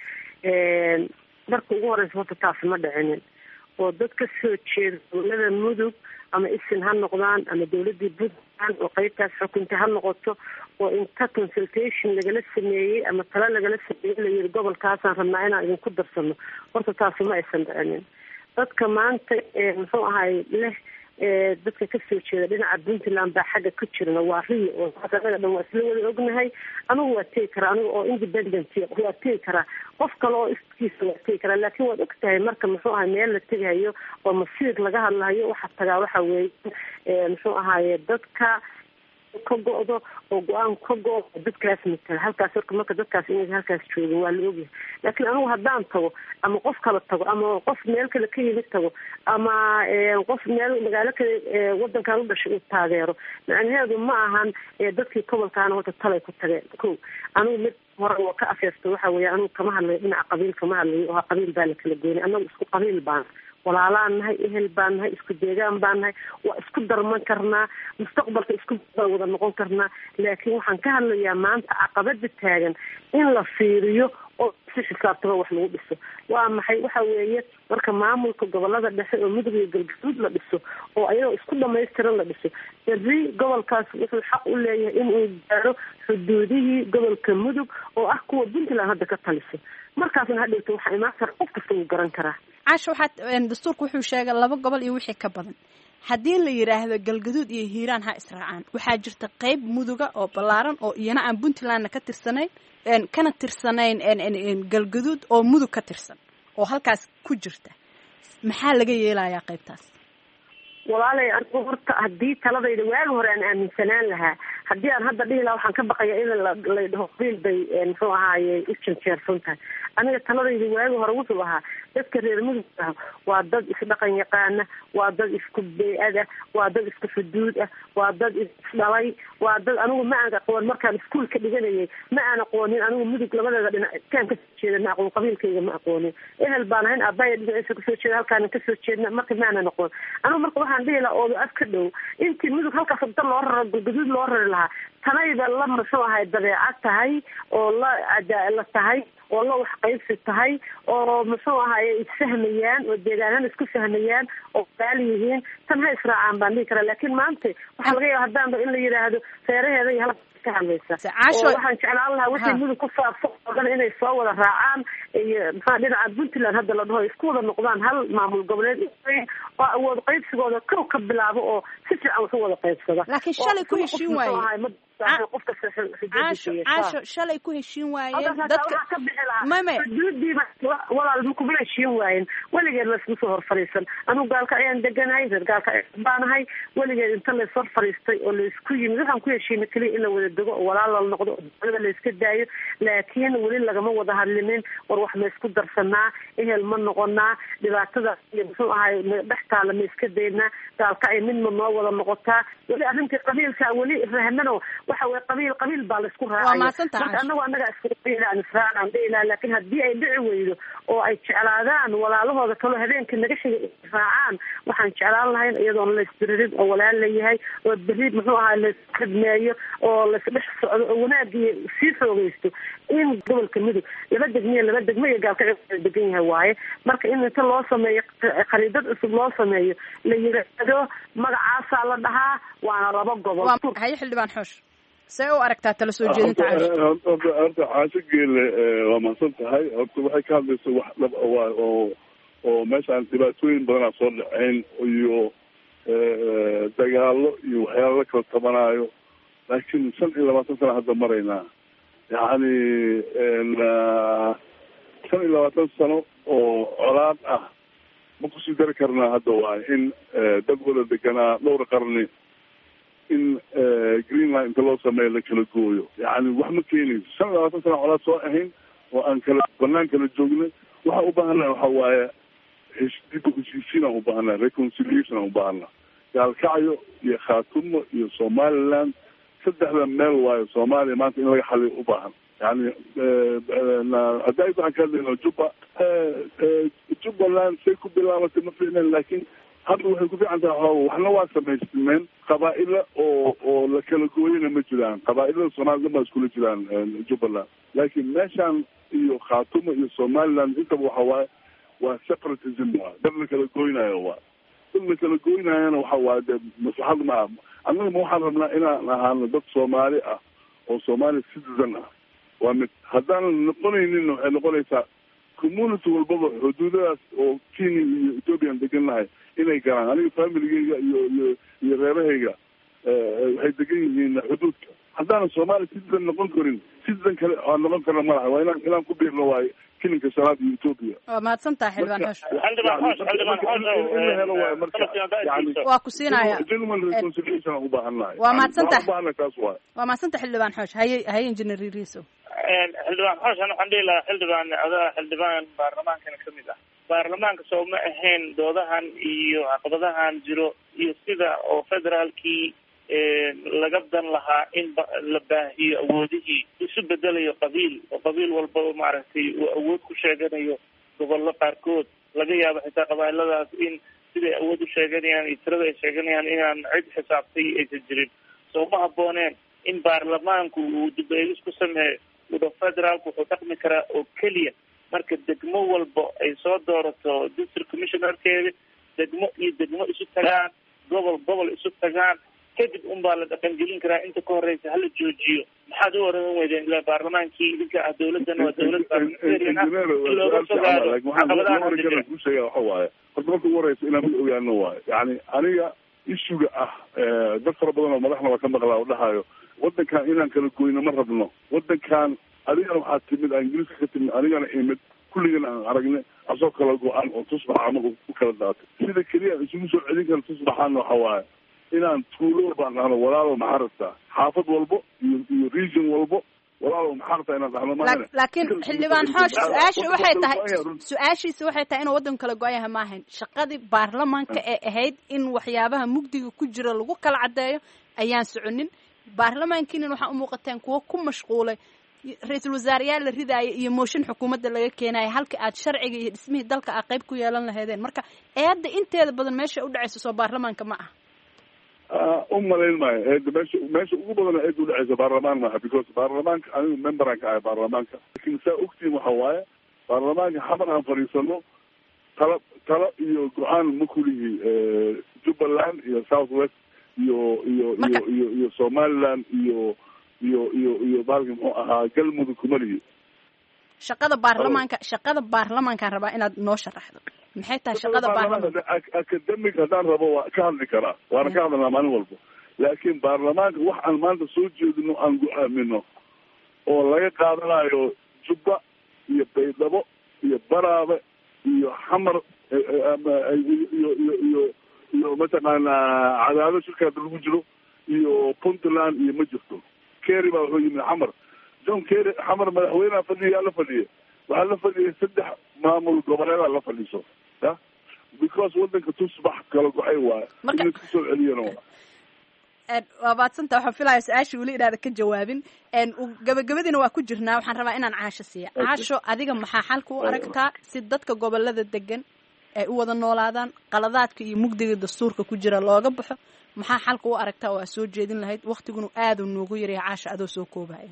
marka ugu horeysa horta taasi ma dhicinin oo dad ka soo jeeda dowlada mudug ama isin ha noqdaan ama dowladii puntland oo qeybtaas xukunta ha noqoto oo inta consultation lagala sameeyey ama talo lagala sameeyey la yiri gobolkaasaan rabnaa inaan idinku darsano horta taasi ma aysan dhicinin dadka maanta muxuu ahay leh dadka kasoo jeeda dhinaca puntland baa xagga ku jirana waa riyo oo anaga dhan waa isla wada ognahay anigu waa tegi karaa aniga oo independent waa tegi karaa qof kale oo iskiisa waa tegi karaa laakiin waad og tahay marka muxuu ahay meel la tegahayo oo masiir laga hadlahayo waxaa tagaa waxa weeye muxuu ahaye dadka ka go-do oo go-aan ka go- dadkaas matala halkaas horka marka dadkaas inay halkaas joogin waa la ogyahay laakiin anigu haddaan tago ama qof kala tago ama qof meel kale ka yimid tago ama qof meel magaalo kale wadankaan u dhashay uu taageero macnaheedu ma ahan dadkii gobolkaana horta talay ku tageen ko anigu mid hore oo ka afeerto waxa weeye anigu kama hadlayo dhinaca qabiil kama hadlayo oo qabiil baa la kala goynay anagu isku qabiil baan walaalaan nahay ehel baan nahay isku deegaan baan nahay waa isku darman karnaa mustaqbalka isku baan wada noqon karnaa laakiin waxaan ka hadlayaa maanta caqabada taagan in la fiiriyo oo si xisaabtaba wax lagu dhiso waa maxay waxa weeye marka maamulka gobolada dhexe oo mudug iyo galgaduud la dhiso oo ayadoo isku dhamaystiran la dhiso berri gobolkaas wuxuu xaq u leeyahay inuu gaaro xuduudihii gobolka mudug oo ah kuwa puntland hadda ka taliso markaasna hadhowta waxaa imaan kara qof kasta uu garan karaa caasho waxaa dastuurka wuxuu sheegay laba gobol iyo wixii ka badan haddii la yidhaahdo galgaduud iyo hiiraan ha israacaan waxaa jirta qeyb muduga oo ballaaran oo iyana aan puntlandna ka tirsanayn kana tirsanayn galgaduud oo mudug ka tirsan oo halkaas ku jirta maxaa laga yeelayaa qaybtaas walaalay anigu horta haddii taladayda waagi hore aan aaminsanaan lahaa haddii aan hadda dhihi lahaa waxaan ka baqaya in la dhaho qabiil bay muxuu ahaaye u janjeersan tahay aniga taladayda waagi hore wuxuu ahaa dadka reer mudug ah waa dad isdhaqan yaqaana waa dad isku bey-ada waa dad isku xuduud ah waa dad isdhalay waa dad anigu ma aan aqoon markaan iskuolka dhiganayay ma aan aqoonin anigu mudug labadeeda dhinac kaan kasoo jeeda ma aqoon qabiilkayga ma aqoonin ehel baan ahayn aabaya dhinaciisa kasoo jeeda halkaana kasoo jeedna marka ma aanan aqoon anigu marka waxaan dhihi lahaa ooda af ka dhow intii mudug halkaas da loo raro galgaduud loo rari lahaa tanayba la muxuu ahay dabeecad tahay oo la la tahay oo la wax qaybsi tahay oo muxuu ahaye isfahmayaan oo deegaanana isku fahmayaan oo baal yihiin tan ha israacaan baan dhihi karaa laakiin maanta waxaa laga yaaba haddaanba in la yidhaahdo feeraheeda iyo halka ka hadlaysa oo waxaan jeclaan lahaa wixii mudug ku saabsan oo dhan inay soo wada raacaan iyo maxaa dhinaca puntland hadda la dhaho isku wada noqdaan hal maamul goboleed oo awood qaybsigooda kow ka bilaabo oo si fiican wax u wada qaybsada laakiin shalay ku heshiin waaye caasho caasho shalay ku heshiin waayeen dadka mame xuduudiiba walaal ma kuma heshiin waayen weligeed laisku soo hor fadhiisan anigu gaalka ayaan deganahay reer gaalka baanahay weligeed inta lays hor fadhiistay oo laysku yimid waxaan ku heshiina keliya in la wada dego oo walaal la noqdo oo dowlada layska daayo laakiin weli lagama wada hadlinin war wax ma isku darsanaa ehel ma noqonaa dhibaatada iyo muxuu ahay dhex taala ma iska daynaa gaalka ay mid ma noo wada noqotaa weli arrintii qabiilka weli rahmano waxa way qabiil qabiil baa la isku raacay marka anagu anaga isku qabiilaan israacaan dheelaa laakiin haddii ay dhici weydo oo ay jeclaadaan walaalahooda kaloo habeenka naga shigay raacaan waxaan jeclaan lahayn iyadoona la isbiririn oo walaal la yahay oo berri muxuu ahaa la iskhidmeeyo oo la dhex socdo oo wanaagii sii xoogaysto in gobolka mudug laba degmiya laba degmo iyo gaalkacyo degan yahay waaye marka in inta loo sameeyo khariidad cusub loo sameeyo la yidhaahdo magacaasaa la dhahaa waana laba gobol. haye xildhibaan xoosh see u aragtaa tala soo jeedinta caasho? horta caasho geele waa mahadsan tahay. horta waxay ka hadlaysa wax dhab waa oo oo meeshaan dhibaatooyin badanaa soo dhaceyn iyo dagaalo iyo waxyaala la kala tabanaayo laakiin shan iyo labaatan sana hadda maraynaa yacni shan iyo labaatan sano oo colaad ah ma kusii dari karnaa hadda waayo in dad wada deganaa dhowr qarni in greenland inta loo sameeyo la kala gooyo yacni wax ma keenayso. shan iyo labaatan sana colaad soo ahayn oo aan kala banaan kala joognay waxaa u baahannaha waxa waaye dib u heshiisiin aan u baahannaha reconciliation aan u baahannaha. gaalkacyo iyo khaatumo iyo somaliland saddexda meel waayo soomaaliya maanta in laga xaliyo u baahan. yani hadda waxaan ka hadlayna juba jubbaland say ku bilaabatay ma fiicneen laakiin hadda waxay ku fiican tahay waxna waa samaysmeen qabaa'ila oo oo la kala gooyana ma jiraan. qabaa'ilada soomaalida ma iskula jiraan jubbaland laakiin meeshaan iyo khaatumo iyo somaliland intaba waxa waaye waa separatism waa dad la kala gooynayo waa dad la kala gooynayana waxa waaye de maslaxad ma aha. annaga ma waxaan rabnaa inaan ahaano dad soomaali ah oo somali citizen ah waa mid. haddaanan noqonaynin waxay noqonaysaa community walbaba xuduudadaas oo kenya iyo ethoopian degannahay inay galaan. aniga familigeyga iyo iyo iyo reerahayga waxay degan yihiin xuduudka. haddaanan somali citizen noqon karin citizen kale aan noqon karna ma laha waa inaan inaan ku biirno waayo kilinka shanaad iyo ethoopia. waa mahadsantaha xildhibaan xoosh. xildhibaan xoosh xildhibaan xoosh waa ku siinaya genuine reconciliation aan u baahannahay. waa mahadsantaha ubaahannahay taas waayo. waa mahadsantaha xildhibaan xoosh. haye haye engineer Riiso. xildhibaan xoosh ana waxaan dhihi lahaa xildhibaan adaa xildhibaan baarlamaankana kamid ah. baarlamaanka soo ma ahayn doodahan iyo caqabadahan jiro iyo sida oo federaalkii laga dan lahaa in la baahiyo awoodihii isu bedelayo qabiil oo qabiil walba maaragtay uu awood ku sheeganayo gobollo qaarkood laga yaabo xitaa qabailadaas in siday awood u sheeganayaan iyo tirada ay sheeganayaan inaan cid xisaabtay aysan jirin. soo ma habbooneen in baarlamaanku uu dib eegis ku sameeyo wada federaalku wuxuu dhaqmi karaa oo keliya marka degmo walba ay soo doorato district commissionerkeeda degmo iyo degmo isu tagaan gobol gobol isu tagaan kadib un baa la dhaqangelin karaa. inta ka horeysa hala joojiyo. maxaad u oran weydeen ila baarlamaankii idinka ah dawladdan waa dawlad looga fogaado caqabadaha jira. kushega waxa waaye horta marka ugu horeysa inaan mid ogaano waayo yani aniga issuga ah dad fara badan oo madaxna waa ka maqlaa oo dhahayo wadankan inaan kala goyno ma rabno. wadankan adigana waxaa timid aa ingiriiska ka timid anigana imid kulligana aan aragne asoo kala go-an oo tusbax ama u kala daatay. sida keliya aan isugu soo celin kara tusbaxaana waxa waaye inaan tuulo baan dhahno walaalo maxaa rabtaa xaafad walbo iyo iyo region walbo walaalo maxaa rabtaa inaan dhahno maahan. laakiin xildhibaan xoosh su-aasha waxay tahay su-aashiisa waxay tahay inuu waddan kala go-yahay ma ahayn. shaqadii baarlamaanka ee ahayd in waxyaabaha mugdiga ku jira lagu kala caddeeyo ayaan soconin. baarlamaankiina waxaa umuuqateen kuwo ku mashquulay ra-iisul wasaareyaal la ridaaya iyo mooshin xukuumadda laga keenaya halka aad sharciga iyo dhismihii dalka a qayb ku yeelan lahaydeen. marka eedda inteeda badan meesha udhacaysa soo baarlamaanka ma aha. u malayn maayo eedda meesha meesha ugu badana eedda udhacaysa baarlamaan maaha because baarlamaanka anigu memberan ka ahay baarlamaanka lakin saa ogtiin waxa waaye baarlamaanka xamar aan fadhiisano talo talo iyo go-aan ma kulihii jubbaland iyo south west iyo iyo iyo iyo iyo somaliland iyo iyo iyo iyo baalki muxuu ahaa galmudug kumalihi. shaqada baarlamaanka shaqada baarlamaankaan rabaa inaad noo sharaxdo maxay tahay shaqada baarlamaanka. academic haddaan rabo waa ka hadli karaa waana ka hadalnaa maalin walba laakiin baarlamaanka wax aan maanta soo jeedino aan go-aamino oo laga qaadanayo jubba iyo baydhabo iyo baraabe iyo xamar iyo iyo iyo iyo mataqaanaa cadaado shirkaada lagu jiro iyo puntland iyo ma jirto. kerry baa wuxuu yimid xamar john kerry xamar madaxweyneha fadhiyaa la fadhiya waxaa la fadhiyay saddex maamul goboleedaa la fadhiiso ya because wadanka tusbax kala go-ay waayo in kasoo celiyana waa. waa maadsanta waxaan filaya su-aashii weli inaada ka jawaabin. gabagabadiina waa ku jirnaa waxaan rabaa inaan caasho siiya. caasho adiga maxaa xalka u aragtaa si dadka gobolada degan ay u wada noolaadaan qaladaadka iyo mugdiga dastuurka ku jira looga baxo maxaa xalka u aragtaa oo aad soo jeedin lahayd waktiguna aada noogu yaraya caasha adoo soo koobaya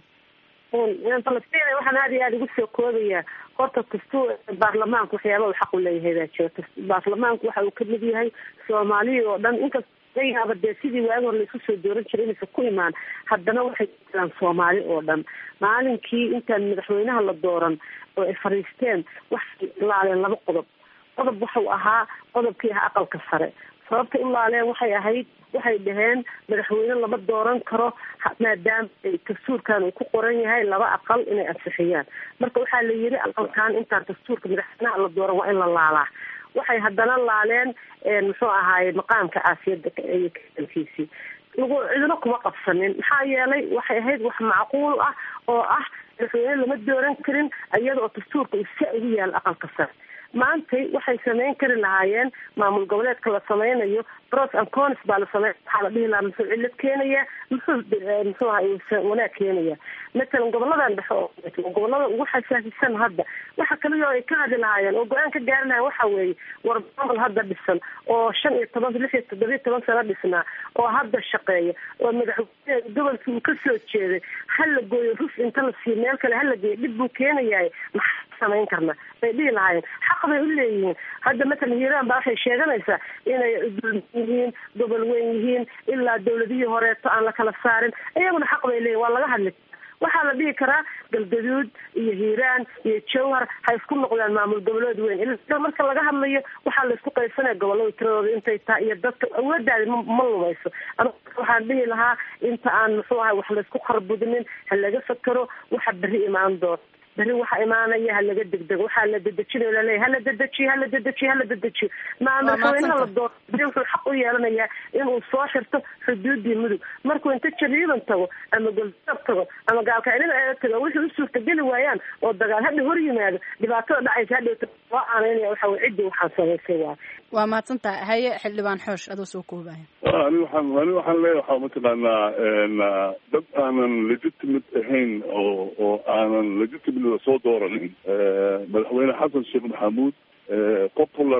falastiin waxaan aada iyo aada ugu soo koobaya horta dastuur baarlamaanku waxyaaba uu xaq u leeyahay baa jiro. baarlamaanku waxa uu kamid yahay soomaaliya oo dhan inkasta laga yaaba dee sidii waagi hore laisku soo dooran jiray inaysan ku imaan, haddana waxay jiraan soomaali oo dhan. maalinkii intaan madaxweynaha la dooran oo ay fadhiisteen waxay ilaaleen laba qodob. qodob waxau ahaa qodobkii ahaa aqalka sare. sababta ilaaleen waxay ahayd waxay dhaheen madaxweyne lama dooran karo maadaama dastuurkan uu ku qoran yahay laba aqal inay ansixiyaan. marka waxaa la yidhi aqalkan intaan dastuurka madaxweynaha la dooran waa in la laalaa. waxay haddana laaleen muxuu ahaaye maqaamka caasiyadda iyo kaankiisii lagu cidina kuma qabsanin. maxaa yeelay waxay ahayd wax macquul ah oo ah madaxweyne lama dooran karin iyada oo dastuurka uu sa ugu yaal aqalka sare. maantay waxay samayn kari lahaayeen maamul goboleedka la sameynayo pros and cons baa la samey waxaa la dhihi lahaa muxuu cilad keenaya muxuu muxuu ahaa wanaag keenaya. matalan goboladan dhexe oo gobolada ugu xasaasisan hadda waxa kaliya ay ka hadli lahaayeen oo go-aan ka gaari lahayen waxa weeye war maamul hadda dhisan oo shan iyo toban lix iyo toddobiyo toban sano dhisnaa oo hadda shaqeeya oo madaxweyne gobolkii uu kasoo jeeday hala gooyo ruf inta la siiyo meel kale hala geeyo dhib buu keenayaay maxaa samayn karna bay dhihi lahaayeen. xaq bay u leeyihiin. hadda matalan hiiraan baa waxay sheeganaysaa inay yihiin gobol weyn yihiin ilaa dawladihii horeeto aan la kala saarin. iyaguna xaq bay leeyihin, waa laga hadli waxaa la dhihi karaa galgaduud iyo hiiraan iyo jowhar ha isku noqdaan maamul goboleed weyn. ila marka laga hadlayo waxaa la isku qaysanaya gobolada tiradooda intay tahay iyo dadka awoodaadi ma lumayso. ama waxaan dhihi lahaa inta aan muxuu ahay wax laisku kharbudinin ha laga fakero waxa berri imaan doona. berri waxa imaanaya ha laga degdego. waxaa la dedejinayo laleeyahay hala dedejiyo hala dedejiyo hala dedejiyo. ma madaxweynaha la dooro berri wuxuu xaq u yeelanayaa inuu soo xirto xuduudii mudug. markuu inta jariiban tago ama goldaab tago ama gaalkacilina eeda tago wixii u suurtageli waayaan oo dagaal hadha hor yimaado dhibaatada dhacaysa hadhowta waa aaneynaya waxa wey ciddii waxaan samaysay waay. waa mahadsantahay. haye xildhibaan xoosh adoo soo koobaya. ani waxaan ani waxaan leeyahay waxaa mataqaanaa dad aanan legitimate ahayn oo oo aanan legitimate soo dooranin madaxweyne xasan sheekh maxamuud popular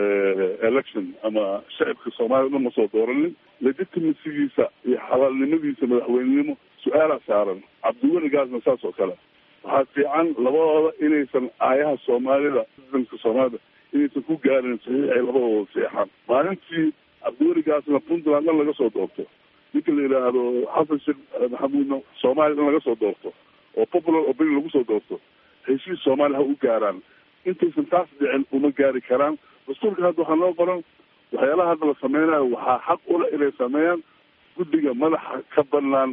election ama shacibka soomaaliya dhan ma soo dooranin. legitimacygiisa iyo xalaalnimadiisa madaxweynenimo su-aalaa saaran. cabdiweligaasna saas oo kale. waxaa fiican labadooda inaysan aayaha soomaalida ciidanka soomaalida inaysan ku gaarin saxiix ay labadooda seexaan. maalintii cabdiweligaasna puntland dhan laga soo doorto, ninka la yidhaahdo xasan sheekh maxamuudna soomaaliya dhan laga soo doorto oo popular opinion lagu soo doorto, heshiis soomaaliya ha u gaaraan. intaysan taas dhicin uma gaari karaan. dastuurka hadda waxaa noo qoran waxyaalaha hadda la sameynayo waxaa xaq ula inay sameeyaan guddiga madaxa ka banaan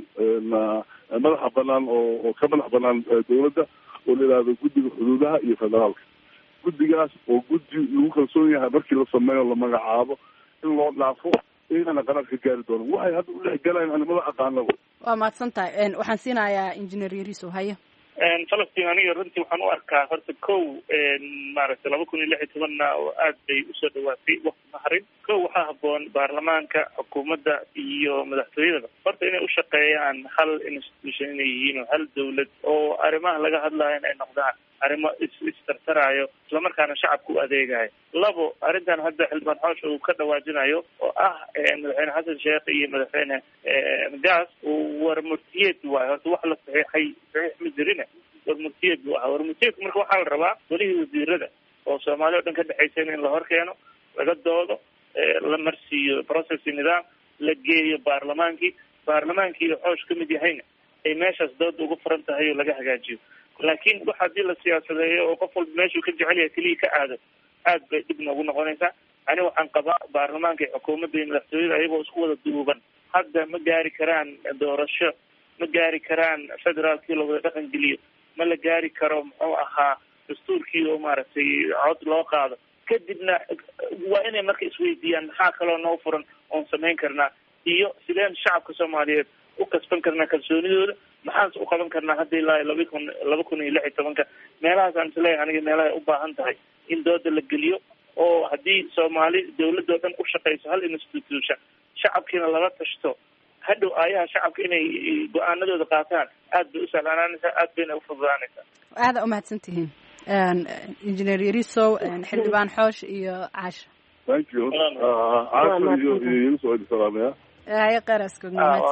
madaxa banaan oo oo ka madax banaan dawladda oo la yidhaahdo guddiga xuduudaha iyo federaalka. guddigaas oo guddi lagu kalsoon yahay markii la sameeyo la magacaabo in loo dhaafo iyagana qaraar ka gaari doono. waxay hadda u dhex galayaan animada aqaanaba. waa mahadsan tahay. waxaan siinayaa engineer yariso haye. falastiin aniga runtii waxaan u arkaa horta kow maaragtay laba kun iyo lix iyo tobanna oo aad bay usoo dhawaatay wakti maharin. kow waxaa haboon baarlamaanka xukuumadda iyo madaxtooyadaba horta inay ushaqeeyaan hal institution inay yihiin oo hal dawlad oo arrimaha laga hadlayo inay noqdaan arrimo is istartaraayo islamarkaana shacabka u adeegayo. labo arrintan hadda xildhibaan xoosh uu ka dhawaajinayo oo ah madaxweyne xasan sheekh iyo madaxweyne gaas war murtiyeed waayo horta wax la saxiixay saxiix ma jirina war murtiyeed buu ahaa. war murtiyeedku marka waxaa la rabaa golihii wasiirada oo soomaaliya o dhan ka dhexaysa in la hor keeno laga doodo la marsiiyo processy nidaam la geeyo baarlamaankii baarlamaankii xoosh ka mid yahayna ay meeshaas dooda ugu furan tahay oo laga hagaajiyo. laakiin wax haddii la siyaasadeeyo oo qof walba meeshuu ka jecel yahay keliya ka aado aad bay dhib noogu noqonaysaa. ani waxaan qabaa baarlamaanka iyo xukuumadda iyo madaxtooyada ayagoo isku wada duuban hadda ma gaari karaan doorasho, ma gaari karaan federaalkii lawada dhaqan geliyo, ma la gaari karo muxuu ahaa dastuurkii oo maaragtay cod loo qaado. kadibna waa inay marka isweydiiyaan maxaa kaloo noo furan oon samayn karnaa iyo sideen shacabka soomaaliyeed u kasban karnaa kalsoonidooda, maxaanse u qaban karnaa hadda ilaa laba kun laba kun iyo lix iyo tobanka. meelahaas aan isleeyahay aniga meelahay u baahan tahay in dooda la geliyo oo haddii soomaali dawladda oo dhan u shaqayso hal institution shacabkiina lala tashto hadhow aayaha shacabka inay go-aanadooda qaataan aad bay u sahlaanaanaysaa, aad bayna u fududaanaysaa. aada umahadsan tihiin engineer yarisow, xildhibaan xoosh iyo caasha. thank you caasha iyo yarisow salaamaya. هاي قراسكم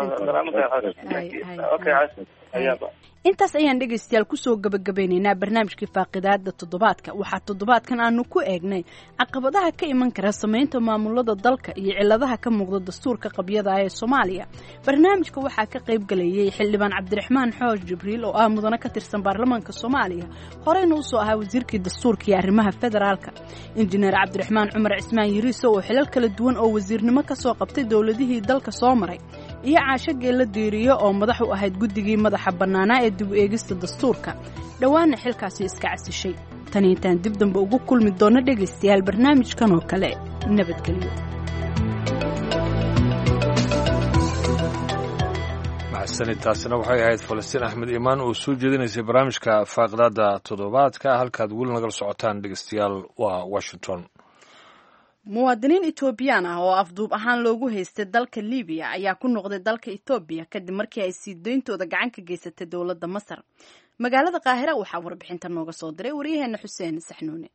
intaas ayaan dhegaystayaal kusoo gabagabeynaynaa barnaamijkii faaqidaada toddobaadka waxaa toddobaadkan aanu ku eegnay caqabadaha ka iman kara samaynta maamulada dalka iyo ciladaha ka muuqda dastuurka qabyada ee Soomaaliya. Barnaamijka waxaa ka qayb galayay xildhibaan Cabdiraxmaan Xoosh Jibriil oo ah mudane ka tirsan baarlamaanka Soomaaliya, horeyna u soo ahaa wasiirkii dastuurka iyo arrimaha federaalka. Injineer Cabdiraxmaan Cumar Cismaan Yiriso oo xilal kala duwan oo wasiirnimo ka soo qabtay dawladihii dalka soo maray, iyo Caasho Geela Diiriyo oo madax u ahayd guddigii madaxa bannaanaa ee dib u eegista dastuurka dhawaana xilkaasi iska casishay. Tan intaan dib dambe ugu kulmi doono dhegaystayaal barnaamijkan oo kale nabadgelyo. maxsanitaasina waxay ahayd Falastiin Axmed Iimaan oo soo jeedinaysay barnaamijka faaqidaada toddobaadka halkaad weli nagala socotaan dhegaystayaal waa Washington. muwaadiniin Itoobiyaan ah oo afduub ahaan loogu haystay dalka Liibiya ayaa ku noqday dalka Itoobiya kadib markii ay sii deyntooda gacan ka geysatay dawladda Masar. magaalada Qaahira waxaa warbixinta nooga soo diray wariyaheena Xuseen Saxnuune.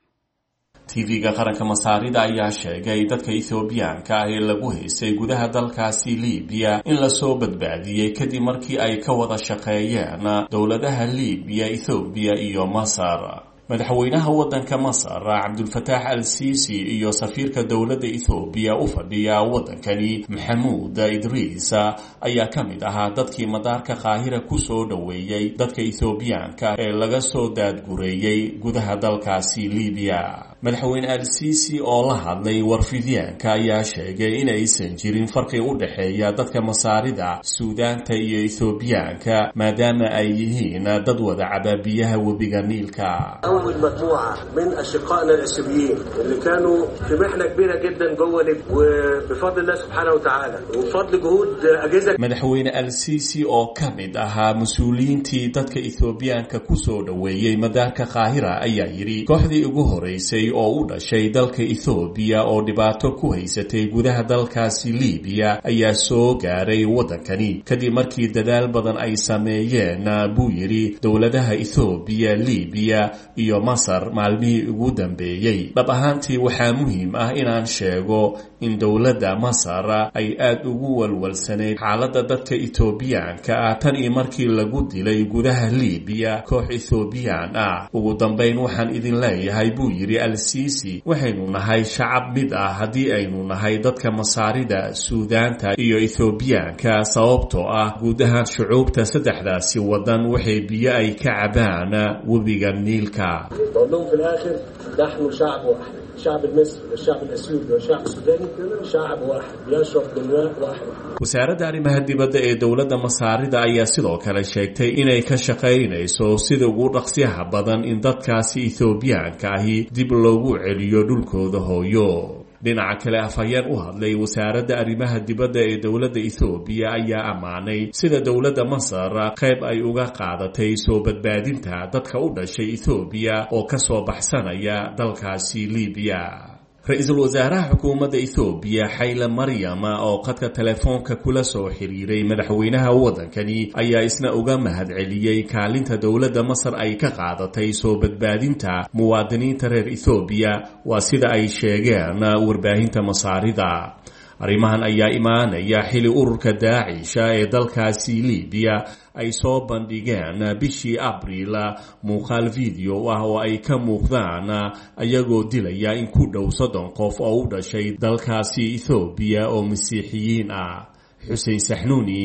T V-ga qaranka Masaarida ayaa sheegay dadka Itoobiyaanka ah ee lagu haystay gudaha dalkaasi Liibiya in la soo badbaadiyay kadib markii ay ka wada shaqeeyeen dawladaha Liibiya, Itoobiya iyo Masar. madaxweynaha wadanka Masar Cabdulfataax al-Siisi iyo safiirka dawladda Itoobiya u fadhiya wadankani Maxamuud Idriis ayaa ka mid ahaa dadkii madaarka Qaahira ku soo dhaweeyay dadka Itoobiyaanka ee laga soo daadgureeyay gudaha dalkaasi Liibiya. madaxweyne al-Siisi oo la hadlay warfidyaanka ayaa sheegay in aysan jirin farqi u dhaxeeya dadka Masaarida, Suudaanta iyo Itoobiyaanka maadaama ay yihiin dad wada cababiyaha webiga Niilka. أول مجموعة من أشقائنا الأثيوبيين اللي كانوا في محنة كبيرة جدا جوه ليبيا وبفضل الله سبحانه وتعالى وبفضل جهود أجهزة madaxweyne al-Siisi oo ka mid ahaa mas-uuliyiintii dadka Itoobiyaanka ku soo dhaweeyay madaarka Qaahira ayaa yiri kooxdii ugu horeysay oo u dhashay dalka Itoobiya oo dhibaato ku haysatay gudaha dalkaasi Liibiya ayaa soo gaaray wadankani kadib markii dadaal badan ay sameeyeen buu yiri dawladaha Itoobiya, Liibiya iyo Masar maalmihii ugu dambeeyay. dhab ahaantii waxaa muhiim ah inaan sheego in dawladda Masar ay aad ugu walwalsaneyd xaaladda dadka Itoobiyaanka ah tan iyo markii lagu dilay gudaha Liibiya koox Itoobiyaan ah. ugu dambeyn waxaan idin leeyahay buu yiri al-Siisi waxaynu nahay shacab mid ah haddii aynu nahay dadka Masaarida, Suudaanta iyo Itoobiyaanka sababtoo ah guud ahaan shucuubta saddexdaasi wadan waxay biyo ay ka cabaan webiga Niilka. بقول لهم في الآخر نحن شعب واحد، شعب المصري والشعب الأثيوبي والشعب السوداني شعب واحد يشرب من ماء واحد. wasaaradda arrimaha dibadda ee dawladda Masaarida ayaa sidoo kale sheegtay inay ka shaqaynayso sida ugu dhaqsiyaha badan in dadkaasi Itoobiyaanka ahi dib loogu celiyo dhulkooda hooyo. dhinaca kale afhayeen u hadlay wasaaradda arrimaha dibadda ee dawladda Itoobiya ayaa amaanay sida dawladda Masar qayb ay uga qaadatay soo badbaadinta dadka u dhashay Itoobiya oo ka soo baxsanaya dalkaasi Liibiya. ra-iisul wasaaraha xukuumadda Itoobiya Hayle Mariam oo qadka telefoonka kula soo xiriiray madaxweynaha wadankani ayaa isna uga mahadceliyay kaalinta dawladda Masar ay ka qaadatay soo badbaadinta muwaadiniinta reer Itoobiya waa sida ay sheegeen warbaahinta Masaarida. arrimahan ayaa imaanaya xili ururka Daacisha ee dalkaasi Liibiya ay soo bandhigeen bishii Abriil muuqaal video ah oo ay ka muuqdaan ayagoo dilaya in ku dhow soddon qof oo u dhashay dalkaasi Itoobiya oo masiixiyiin ah. Xuseen Saxnuuni,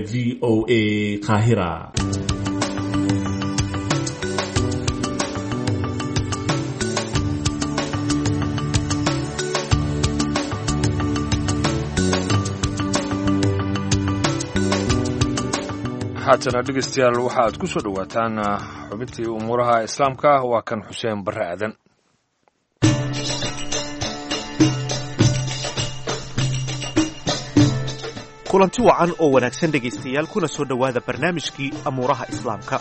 V O A, Qaahira. haatana dhegaystayaal waxa aad ku soo dhawaataan xubintii umuuraha islaamka waa kan Xuseen Barre Aadan. kulanti wacan oo wanaagsan dhegaystayaal kuna soo dhowaada barnaamijkii amuuraha islaamka.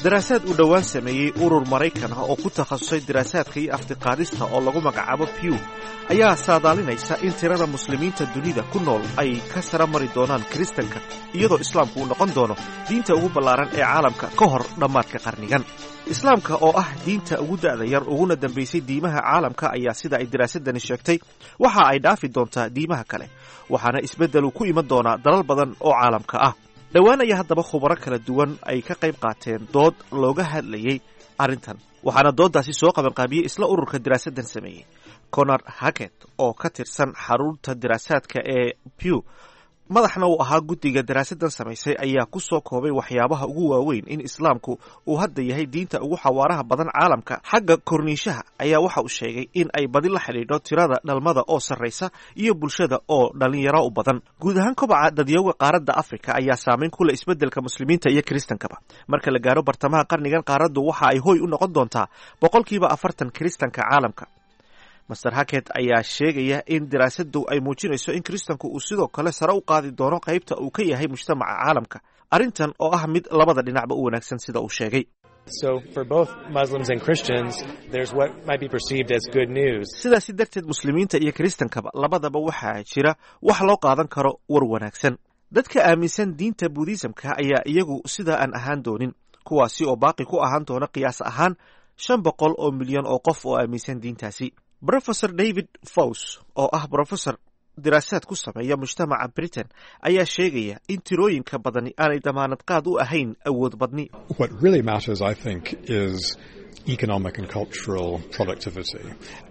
daraasaad uu dhowaan sameeyey urur maraykan ah oo ku takhasusay daraasaadka iyo aftiqaadista oo lagu magacaabo pew ayaa saadaalinaysa in tirada muslimiinta dunida ku nool ay ka sara mari doonaan kiristanka iyadoo islaamku uu noqon doono diinta ugu ballaaran ee caalamka ka hor dhammaadka qarnigan. islaamka oo ah diinta ugu da'da yar uguna dambaysay diimaha caalamka ayaa sida ay daraasadani sheegtay waxa ay dhaafi doontaa diimaha kale, waxaana isbeddelu ku iman doonaa dalal badan oo caalamka ah. dhowaan ayaa haddaba khubaro kala duwan ay ka qayb qaateen dood looga hadlayey arrintan, waxaana dooddaasi soo qabanqaabiyey isla ururka daraasaddan sameeyey. Conor Hackett oo ka tirsan xarunta daraasaadka ee Pew madaxna uu ahaa guddiga daraasaddan samaysay ayaa ku soo koobay waxyaabaha ugu waaweyn in islaamku uu hadda yahay diinta ugu xawaaraha badan caalamka. Xagga korniishaha ayaa waxa uu sheegay in ay badi la xidhiidho tirada dhalmada oo sarraysa iyo bulshada oo dhallinyaro u badan. Guud ahaan kobaca dadyowga qaaradda Afrika ayaa saamayn ku leh isbeddelka muslimiinta iyo kiristankaba. Marka la gaaro bartamaha qarnigan, qaaraddu waxa ay hoy u noqon doontaa boqolkiiba afartan kiristanka caalamka. master Hackett ayaa sheegaya in daraasaddu ay muujinayso in kiristanku uu sidoo kale sare u qaadi doono qaybta uu ka yahay mujtamaca caalamka, arrintan oo ah mid labada dhinacba u wanaagsan sida uu sheegay. So for both Muslims and Christians, there's what might be perceived as good news. sidaasi darteed muslimiinta iyo kiristankaba labadaba waxaa jira wax loo qaadan karo war wanaagsan. dadka aaminsan diinta buudhisamka ayaa iyagu sidaa aan ahaan doonin, kuwaasi oo baaqi ku ahaan doona qiyaas ahaan shan boqol oo milyan oo qof oo aaminsan diintaasi. Professor David Fawcett oo ah professor diraasaad ku sameeya mujtamaca Britain ayaa sheegaya in tirooyinka badani aanay damaanad qaad u ahayn awood badni. What really matters, I think, is economic and cultural productivity.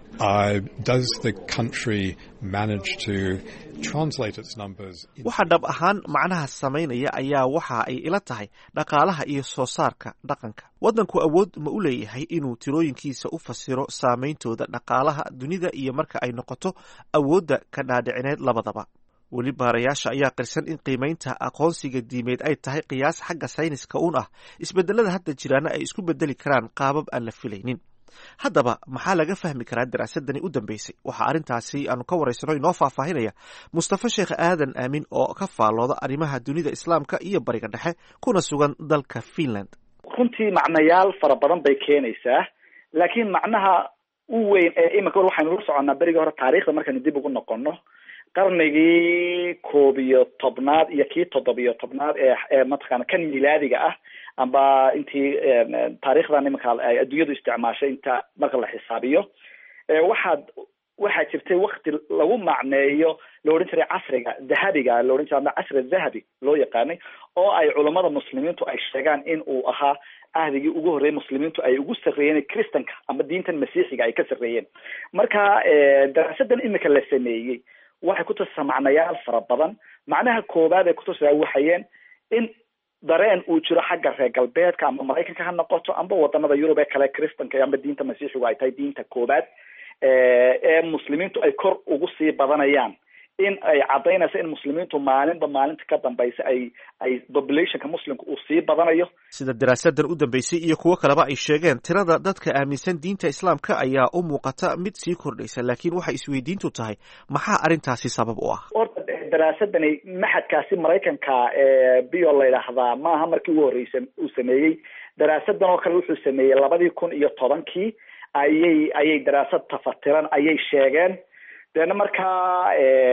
Uh, does the country manage to translate its numbers? waxa dhab ahaan macnaha samaynaya ayaa waxa ay ila tahay dhaqaalaha iyo soo saarka dhaqanka. waddanku awood ma u leeyahay inuu tirooyinkiisa u fasiro saameyntooda dhaqaalaha dunida iyo marka ay noqoto awoodda ka dhaadhicineed labadaba. weli baarayaasha ayaa qirsan in qiimaynta aqoonsiga diimeed ay tahay qiyaas xagga sayniska uun ah. isbedelada hadda jiraana ay isku bedeli karaan qaabab aan la filaynin. haddaba maxaa laga fahmi karaa daraasadani u dambeysay? waxaa arrintaasi aanu ka waraysano inoo faahfaahinaya mustafa sheekh aadan aamin oo ka faallooda arrimaha dunida islaamka iyo bariga dhexe kuna sugan dalka Finland. runtii macnayaal fara badan bay keenaysaa, laakiin macnaha u weyn ee iminka waxaynu la soconnaa berigii hore taariikhda markaynu dib ugu noqono qarnigii koob iyo tobnaad iyo kii toddobiyo tobnaad ee ee mataqaana kan milaadiga ah amba intii taariikhda nimanka ay adduunyadu isticmaashay inta marka la xisaabiyo waxaad waxaa jirtay wakti lagu macneeyo la odhan jiray casriga dahabiga la odhan jiray casri dahabi loo yaqaanay oo ay culamada muslimiintu ay sheegaan in uu ahaa ahdigii ugu horreeyay muslimiintu ay ugu sarreeyeen kristanka ama diintan masiixiga ay ka sarreeyeen. marka daraasadan imika la sameeyey waxay ku tusaa macnayaal fara badan. macnaha koowaad ay ku tusaa waxayeen in dareen uu jiro xagga reer galbeedka ama maraykanka ha noqoto amba wadamada yurub ee kale kristanka amba diinta masiixigu ay tahay diinta koowaad ee muslimiintu ay kor ugu sii badanayaan, in ay cadaynayso in muslimiintu maalinba maalinta ka dambaysa ay ay populationka muslimka uu sii badanayo. sida daraasadan u dambeysay iyo kuwo kaleba ay sheegeen, tirada dadka aaminsan diinta islaamka ayaa u muuqata mid sii kordhaysa, laakiin waxay isweydiintu tahay maxaa arrintaasi sabab u ah? horta daraasadani maxadkaasi maraykanka ee bio la yidhaahdaa maaha markii ugu horreysay uu sameeyey. daraasadan oo kale wuxuu sameeyey labadii kun iyo tobankii ayay ayay daraasad tafatiran ayay sheegeen. deena markaa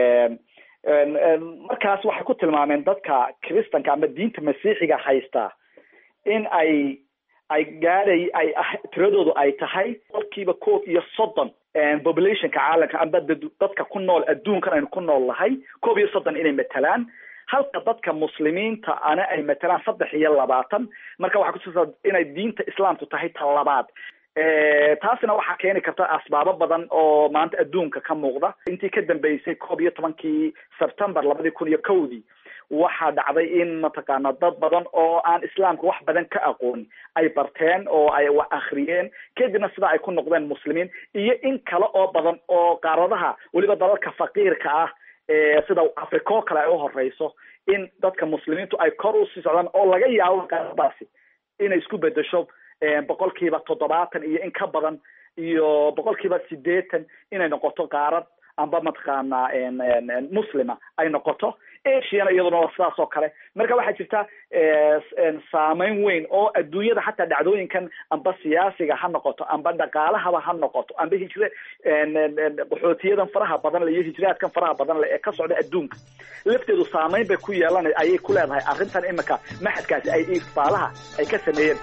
markaas waxay ku tilmaameen dadka kristanka ama diinta masiixiga haysta in ay ay gaadhay ay tiradoodu ay tahay boqolkiiba koob iyo soddon populationka caalamka amba dadka ku nool adduunkan aynu ku nool nahay koob iyo soddon inay matalaan, halka dadka muslimiinta ana ay matalaan saddex iyo labaatan. marka waxaa kutusaa inay diinta islaamku tahay ta labaad. taasina waxaa keeni karta asbaabo badan oo maanta adduunka ka muuqda. intii ka dambeysay koob iyo tobankii September labadii kun iyo kowdii waxaa dhacday in mataqaana dad badan oo aan islaamka wax badan ka aqoon ay barteen oo ay wax akhriyeen, kadibna sida ay ku noqdeen muslimiin, iyo in kale oo badan oo qaaradaha weliba dalalka faqiirka ah ee sida Afrika oo kale ay u horeyso in dadka muslimiintu ay kor u sii socdaan oo laga yaabo qaaradaasi inay isku bedesho boqolkiiba toddobaatan iyo in ka badan iyo boqolkiiba sideetan inay noqoto qaarad amba mataqaana muslima ay noqoto, asiana iyaduna waa sidaas oo kale. Marka waxaa jirta saameyn weyn oo adduunyada xataa dhacdooyinkan amba siyaasiga ha noqoto amba dhaqaalahaba ha noqoto amba hijre qaxootiyadan faraha badan leh iyo hijraadkan faraha badan leh ee ka socda adduunka lafteedu saameyn bay ku yeelanay ayay ku leedahay arrintan imika maxadkaasi ay ifaalaha ay ka sameeyeen.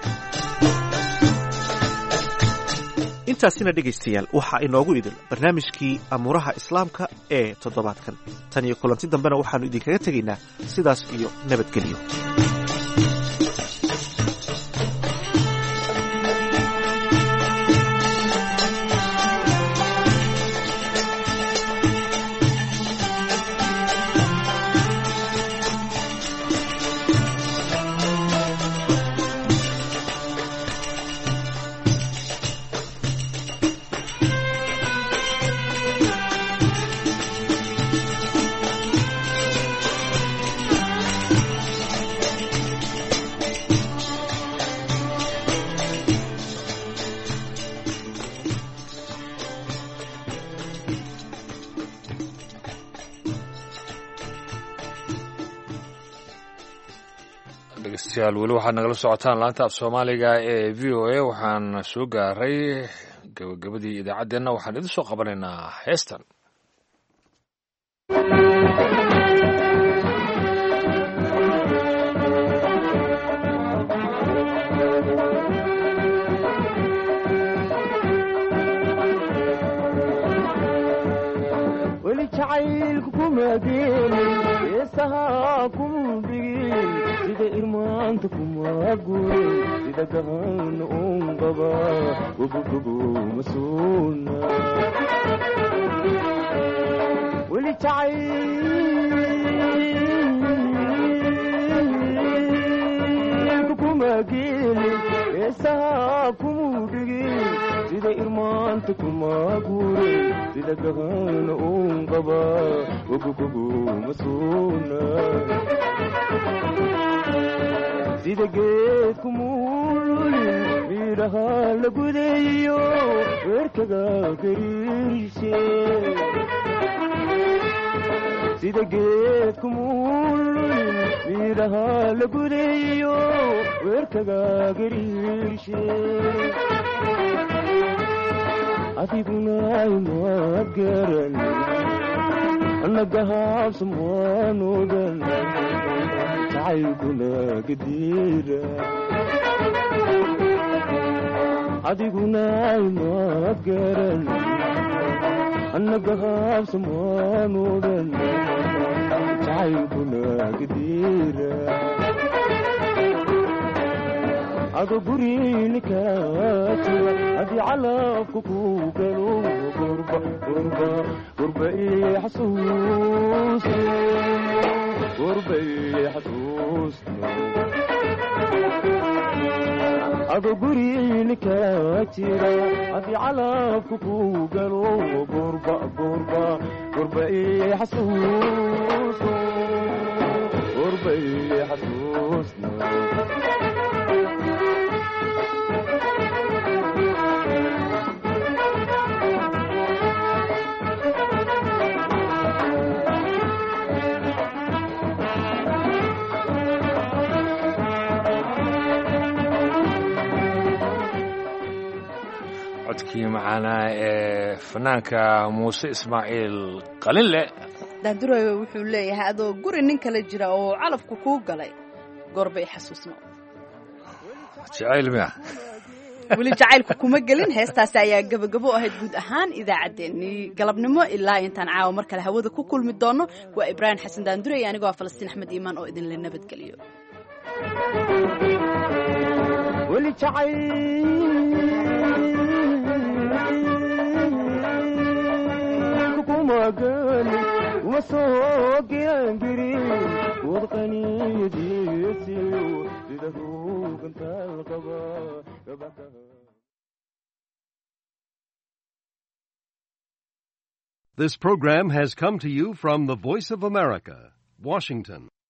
intaasina dhegaystayaal waxaa inoogu idil barnaamijkii amuuraha islaamka ee toddobaadkan. tan iyo kulanti dambena waxaannu idinkaga tegaynaa sidaas iyo nabadgelyo. dhegeystayaal weli waxaad nagala socotaan laanta af soomaaliga ee v o a waxaan soo gaaray gabagabadii idaacaddeenna waxaan idin soo qabanaynaa heestan. weli jacaylku kuma gelin heesaha kuma dhigin sida irmaanta kuma gurin sida gahana un qaba gogogogo masuuna weli jacaylku kuma gelin heesaha kuma dhigin sida irmaanta kuma gurin sida gahana un qaba gogogogo masuuna sida geedku muululin midhaha la gudayo weerkaga gariirshe sida geedku muululin midhaha la gudayo weerkaga gariirshe adiguna imaad garan annagahaabsan waan ogan jacaylkuna gadiira adiguna imaad garan annagahaabsan waan ogan jacaylkuna gadiira ado guriini kaatira haddii calafku ku galo gurba gurba gurba ii xasuusta gurba ii xasuusta ado guriini kaatira haddii calafku ku galo gurba gurba gurba ii xasuusta gurba ii xasuusta codkii macaanaa ee fanaanka muuse ismaaciil qalinle. daandurey wuxuu leeyahay adoo guri nin kala jira oo calafku kuu galay goorbay xasuusno jacayl miya weli jacaylku kuma gelin. heestaasi ayaa gabagabo ahayd guud ahaan idaacaddeenii galabnimo ilaa intaan caawa mar kale hawada ku kulmi doono. waa ibraahim xasan daandurey anigoo ah falastiin axmed iimaan oo idinla nabadgeliyo. weli jacayl kumagani uma soo geangirin wadqaniyadiisiyo sida ruugantaal qaba gabadha. This program has come to you from the Voice of America, Washington.